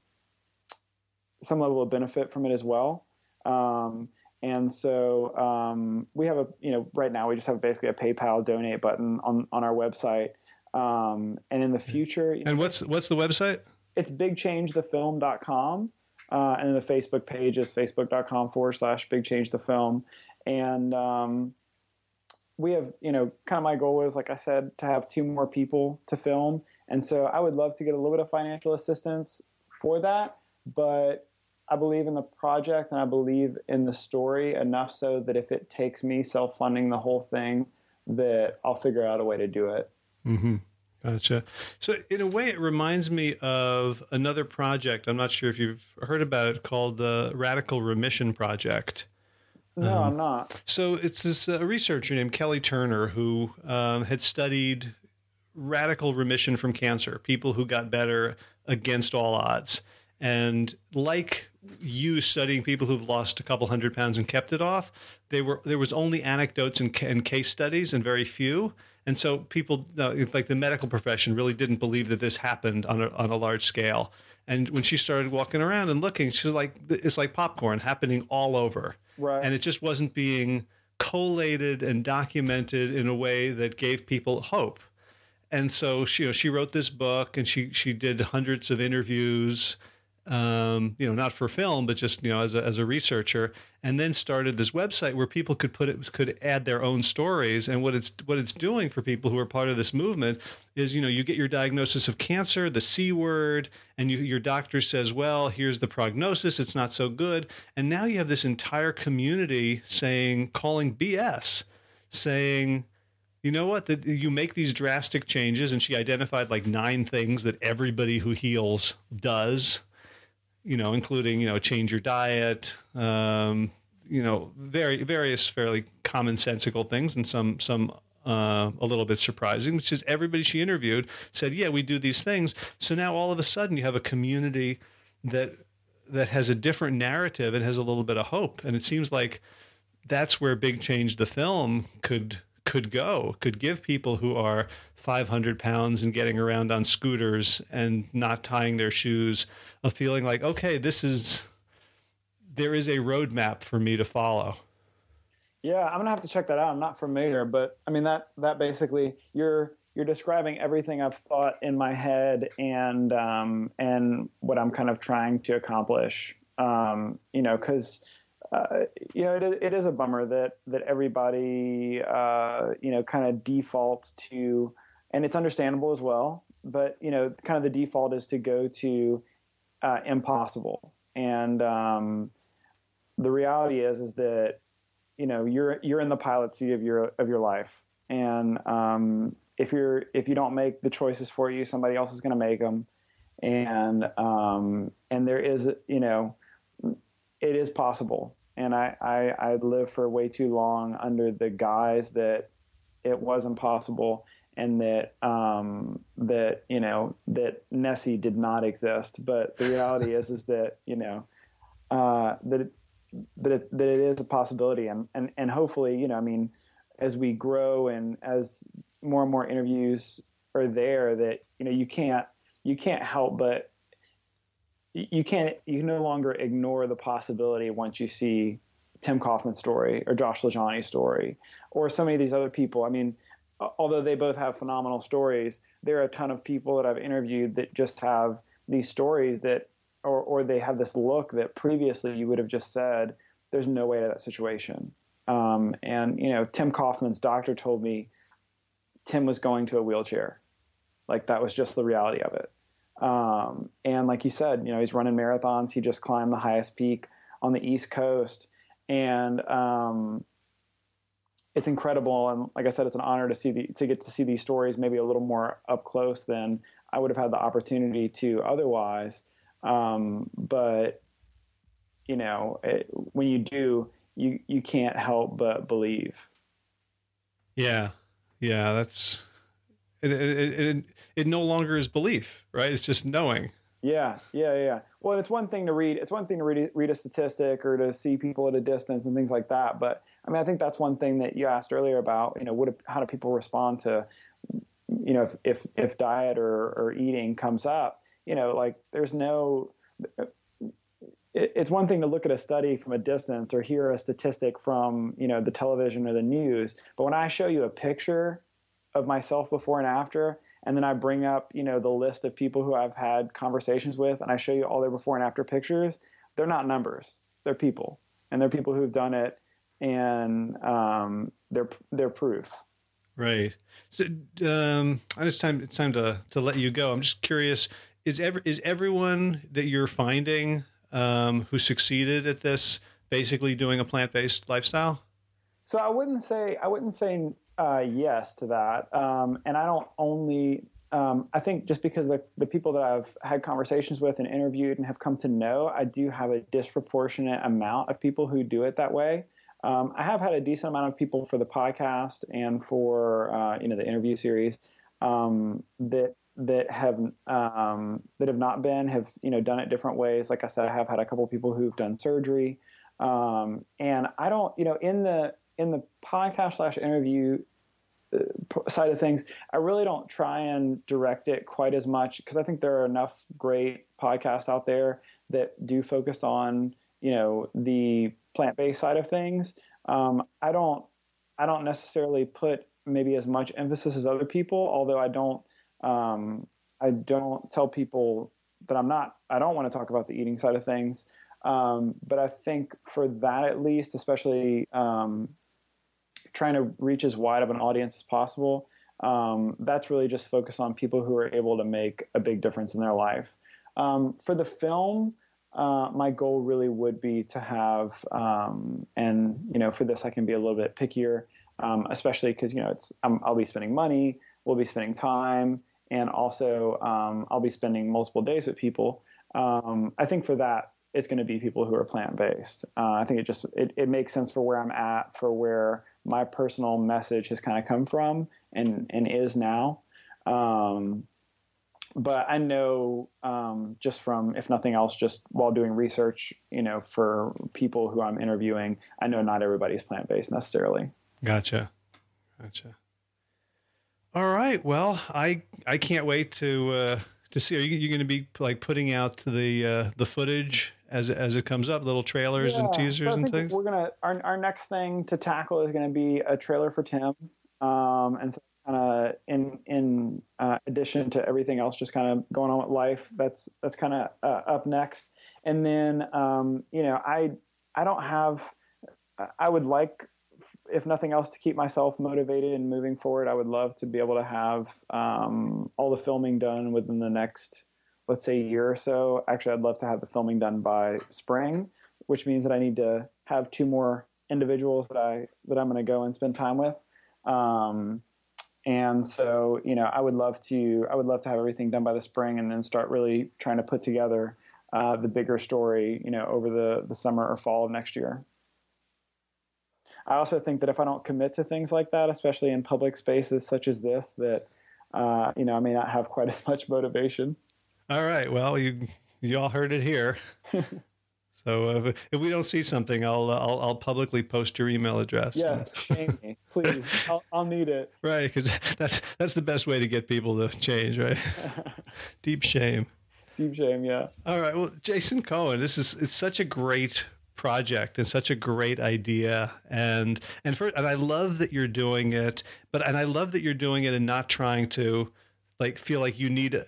some level of benefit from it as well. Um, and so um, we have a, you know, right now we just have basically a PayPal donate button on, on our website. Um, and in the future, you and know, what's what's the website? It's big change the film dot com. Uh, and then the Facebook page is facebook.com forward slash big change the film. And um, we have, you know, kind of my goal is, like I said, to have two more people to film. And so I would love to get a little bit of financial assistance for that. But I believe in the project and I believe in the story enough so that if it takes me self-funding the whole thing, that I'll figure out a way to do it. Mm-hmm. Gotcha. So in a way, it reminds me of another project. I'm not sure if you've heard about it, called the Radical Remission Project. No, um, I'm not. So it's this uh, researcher named Kelly Turner who um, had studied radical remission from cancer, people who got better against all odds. And like you studying people who've lost a couple hundred pounds and kept it off, they were there was only anecdotes and, and case studies and very few. And so people, uh, like the medical profession, really didn't believe that this happened on a, on a large scale. And when she started walking around and looking, she was like, it's like popcorn happening all over. Right. And it just wasn't being collated and documented in a way that gave people hope. And so she, you know, she wrote this book, and she she did hundreds of interviews, um, you know, not for film, but just, you know, as a, as a researcher, and then started this website where people could put it, could add their own stories. And what it's, what it's doing for people who are part of this movement is, you know, you get your diagnosis of cancer, the C word, and you, your doctor says, well, here's the prognosis. It's not so good. And now you have this entire community saying, calling B S, saying, you know what, that you make these drastic changes. And she identified like nine things that everybody who heals does, you know, including, you know, change your diet, um, you know, very, various fairly commonsensical things, and some, some, uh, a little bit surprising, which is everybody she interviewed said, yeah, we do these things. So now all of a sudden you have a community that, that has a different narrative and has a little bit of hope. And it seems like that's where Big Change the film could, could go, could give people who are five hundred pounds and getting around on scooters and not tying their shoes a feeling like, okay, this is, there is a roadmap for me to follow. Yeah, I'm gonna have to check that out. I'm not familiar, but I mean that that basically you're you're describing everything I've thought in my head, and um, and what I'm kind of trying to accomplish. Um, you know, because uh, you know it, it is a bummer that that everybody uh, you know kind of defaults to, and it's understandable as well. But you know, kind of the default is to go to uh, impossible, and um, the reality is is that you know you're you're in the pilot seat of your of your life, and um, if you're if you don't make the choices for you, somebody else is going to make them, and um, and there is you know it is possible. And I, I I lived for way too long under the guise that it was impossible, and that um, that you know that Nessie did not exist. But the reality is is that you know uh, that it, that it, that it is a possibility, and, and and hopefully you know I mean as we grow and as more and more interviews are there, that you know you can't you can't help but you can't you can no longer ignore the possibility once you see Tim Kaufman's story or Josh LaJaunie's story or so many of these other people. I mean, although they both have phenomenal stories, there are a ton of people that I've interviewed that just have these stories that, or, or they have this look that previously you would have just said, there's no way to that situation. Um, and, you know, Tim Kaufman's doctor told me Tim was going to a wheelchair. Like, that was just the reality of it. Um, and like you said, you know, he's running marathons. He just climbed the highest peak on the East Coast. And um, it's incredible. And like I said, it's an honor to see the, to get to see these stories maybe a little more up close than I would have had the opportunity to otherwise. Um, but, you know, it, when you do, you, you can't help but believe. Yeah. Yeah. That's, it, it, it, it no longer is belief, right? It's just knowing. Yeah. Yeah. Yeah. Well, it's one thing to read, it's one thing to read, read a statistic or to see people at a distance and things like that. But I mean, I think that's one thing that you asked earlier about, you know, what, how do people respond to, you know, if, if, if diet or, or eating comes up, you know, like there's no, it, it's one thing to look at a study from a distance or hear a statistic from, you know, the television or the news. But when I show you a picture of myself before and after, and then I bring up, you know, the list of people who I've had conversations with, and I show you all their before and after pictures, they're not numbers, they're people, and they're people who've done it, and um, they're, they're proof. Right. So, um, it's time, it's time to, to let you go. I'm just curious, is every, is everyone that you're finding, um, who succeeded at this basically doing a plant-based lifestyle? So I wouldn't say, I wouldn't say, uh, yes to that. Um, and I don't only, um, I think just because the, the people that I've had conversations with and interviewed and have come to know, I do have a disproportionate amount of people who do it that way. Um, I have had a decent amount of people for the podcast and for uh, you know the interview series um, that that have um, that have not been have you know done it different ways. Like I said, I have had a couple of people who've done surgery, um, and I don't you know in the in the podcast slash interview side of things, I really don't try and direct it quite as much because I think there are enough great podcasts out there that do focus on you know the plant-based side of things. Um, I don't, I don't necessarily put maybe as much emphasis as other people, although I don't, um, I don't tell people that I'm not, I don't want to talk about the eating side of things. Um, but I think for that, at least, especially, um, trying to reach as wide of an audience as possible. Um, that's really just focus on people who are able to make a big difference in their life. Um, for the film, Uh, my goal really would be to have, um, and you know, for this I can be a little bit pickier, um, especially because you know it's I'm, I'll be spending money, we'll be spending time, and also um, I'll be spending multiple days with people. Um, I think for that it's going to be people who are plant based. Uh, I think it just it, it makes sense for where I'm at, for where my personal message has kind of come from and and is now. Um, But I know um, just from, if nothing else, just while doing research, you know, for people who I'm interviewing, I know not everybody's plant-based necessarily. Gotcha. Gotcha. All right. Well, I I can't wait to uh, to see. Are you, you going to be like putting out the uh, the footage as as it comes up, little trailers yeah, and teasers so I and think things? We're gonna our our next thing to tackle is going to be a trailer for Tim, um, and so kind of in in uh, addition to everything else just kind of going on with life, that's that's kind of uh, up next. And then um, you know I I don't have I would like, if nothing else, to keep myself motivated and moving forward. I would love to be able to have um, all the filming done within the next, let's say, year or so. Actually, I'd love to have the filming done by spring, which means that I need to have two more individuals that I that I'm going to go and spend time with. Um, And so, you know, I would love to, I would love to have everything done by the spring and then start really trying to put together uh, the bigger story, you know, over the, the summer or fall of next year. I also think that if I don't commit to things like that, especially in public spaces such as this, that, uh, you know, I may not have quite as much motivation. All right. Well, you you all heard it here. So if, if we don't see something, I'll, I'll I'll publicly post your email address. Yes, shame me, please. I'll, I'll need it. Right, because that's that's the best way to get people to change, right? Deep shame. Deep shame, yeah. All right. Well, Jason Cohen, this is it's such a great project and such a great idea, and and for and I love that you're doing it, but and I love that you're doing it and not trying to like feel like you need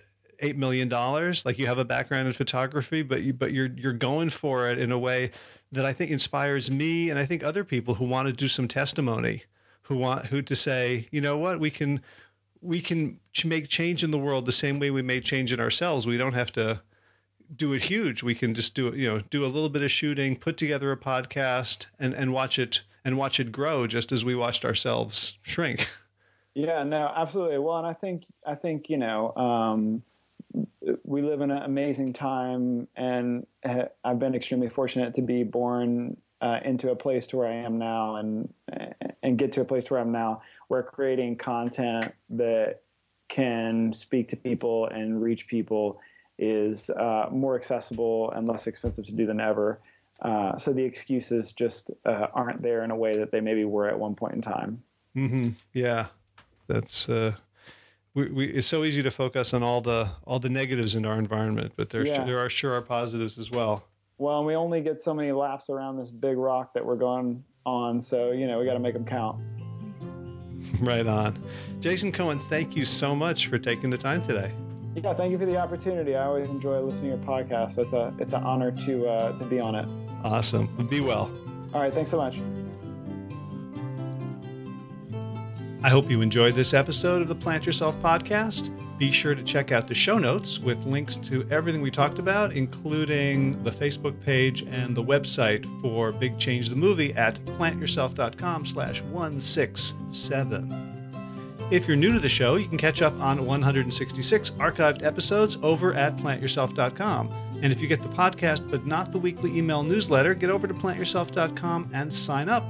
eight million dollars, like you have a background in photography, but you but you're you're going for it in a way that I think inspires me, and I think other people who want to do some testimony, who want who to say, you know what, we can we can make change in the world the same way we made change in ourselves. We don't have to do it huge. We can just do it, you know, do a little bit of shooting, put together a podcast, and and watch it and watch it grow, just as we watched ourselves shrink. Yeah, no, absolutely. Well, and I think I think you know. Um, we live in an amazing time, and I've been extremely fortunate to be born uh, into a place to where I am now, and and get to a place where I'm now, where creating content that can speak to people and reach people is uh, more accessible and less expensive to do than ever. Uh, so the excuses just uh, aren't there in a way that they maybe were at one point in time. Mm-hmm. Yeah, that's. Uh... We, we, it's so easy to focus on all the all the negatives in our environment, but there yeah. there are sure are positives as well. Well, and we only get so many laps around this big rock that we're going on, so you know we got to make them count. Right on, Jason Cohen. Thank you so much for taking the time today. Yeah, thank you for the opportunity. I always enjoy listening to your podcast. It's a it's an honor to uh, to be on it. Awesome. Be well. All right. Thanks so much. I hope you enjoyed this episode of the Plant Yourself podcast. Be sure to check out the show notes with links to everything we talked about, including the Facebook page and the website for Big Change the Movie at plantyourself.com slash 167. If you're new to the show, you can catch up on one hundred sixty-six archived episodes over at plant yourself dot com. And if you get the podcast but not the weekly email newsletter, get over to plant yourself dot com and sign up.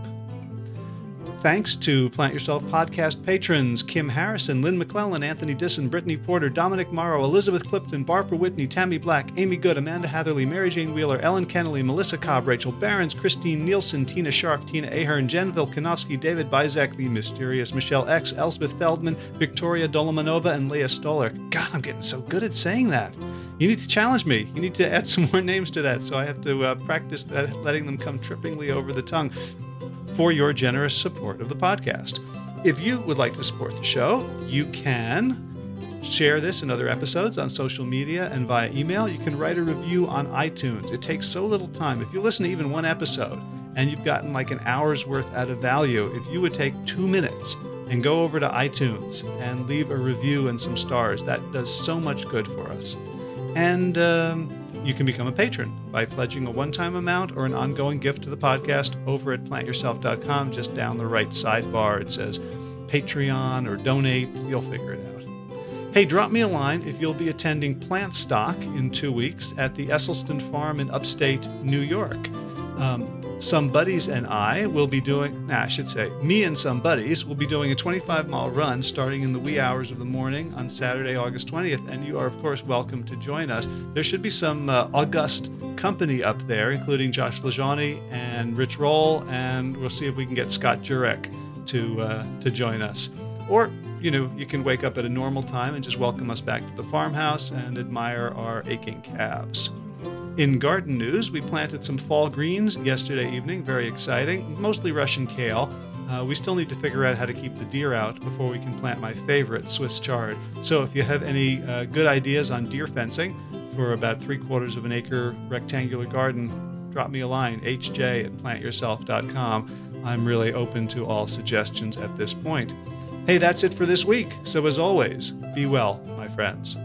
Thanks to Plant Yourself podcast patrons Kim Harrison, Lynn McClellan, Anthony Disson, Brittany Porter, Dominic Morrow, Elizabeth Clifton, Barbara Whitney, Tammy Black, Amy Good, Amanda Hatherley, Mary Jane Wheeler, Ellen Kennelly, Melissa Cobb, Rachel Behrens, Christine Nielsen, Tina Sharp, Tina Ahern, Jen Vilkanovsky, David Bizek, the mysterious Michelle X, Elspeth Feldman, Victoria Dolomanova, and Leah Stoller. God, I'm getting so good at saying that. You need to challenge me. You need to add some more names to that, so I have to uh, practice that, letting them come trippingly over the tongue. For your generous support of the podcast. If you would like to support the show, you can share this and other episodes on social media and via email. You can write a review on iTunes. It takes so little time. If you listen to even one episode and you've gotten like an hour's worth out of value, if you would take two minutes and go over to iTunes and leave a review and some stars, that does so much good for us. And um, you can become a patron by pledging a one-time amount or an ongoing gift to the podcast over at plant yourself dot com. Just down the right sidebar, it says Patreon or donate. You'll figure it out. Hey, drop me a line if you'll be attending Plant Stock in two weeks at the Esselstyn Farm in upstate New York. Um, some buddies and I will be doing, nah, I should say, me and some buddies will be doing a twenty-five mile run starting in the wee hours of the morning on Saturday, August twentieth, and you are, of course, welcome to join us. There should be some uh, august company up there, including Josh Lajani and Rich Roll, and we'll see if we can get Scott Jurek to uh, to join us. Or, you know, you can wake up at a normal time and just welcome us back to the farmhouse and admire our aching calves. In garden news, we planted some fall greens yesterday evening. Very exciting. Mostly Russian kale. Uh, we still need to figure out how to keep the deer out before we can plant my favorite, Swiss chard. So if you have any uh, good ideas on deer fencing for about three quarters of an acre rectangular garden, drop me a line, h j at plant yourself dot com. I'm really open to all suggestions at this point. Hey, that's it for this week. So as always, be well, my friends.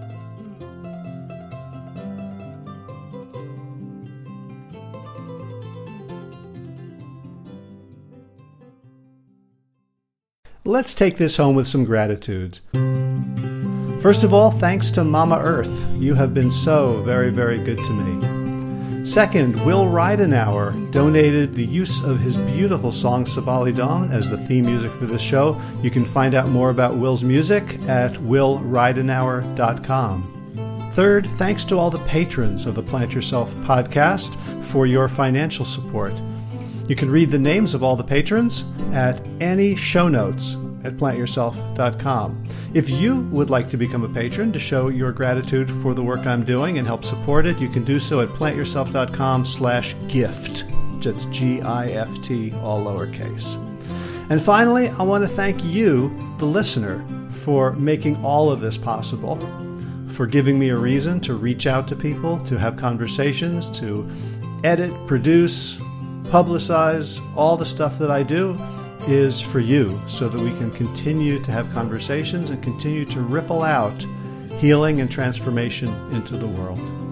Let's take this home with some gratitudes. First of all, thanks to Mama Earth. You have been so very, very good to me. Second, Will Ridenauer donated the use of his beautiful song Sabali Dawn as the theme music for this show. You can find out more about Will's music at will ridenauer dot com. Third, thanks to all the patrons of the Plant Yourself podcast for your financial support. You can read the names of all the patrons at any show notes at plant yourself dot com. If you would like to become a patron to show your gratitude for the work I'm doing and help support it, you can do so at plant yourself dot com slash gift. That's G I F T, all lowercase. And finally, I want to thank you, the listener, for making all of this possible. for giving me a reason to reach out to people, to have conversations, to edit, produce, publicize. All the stuff that I do is for you, so that we can continue to have conversations and continue to ripple out healing and transformation into the world.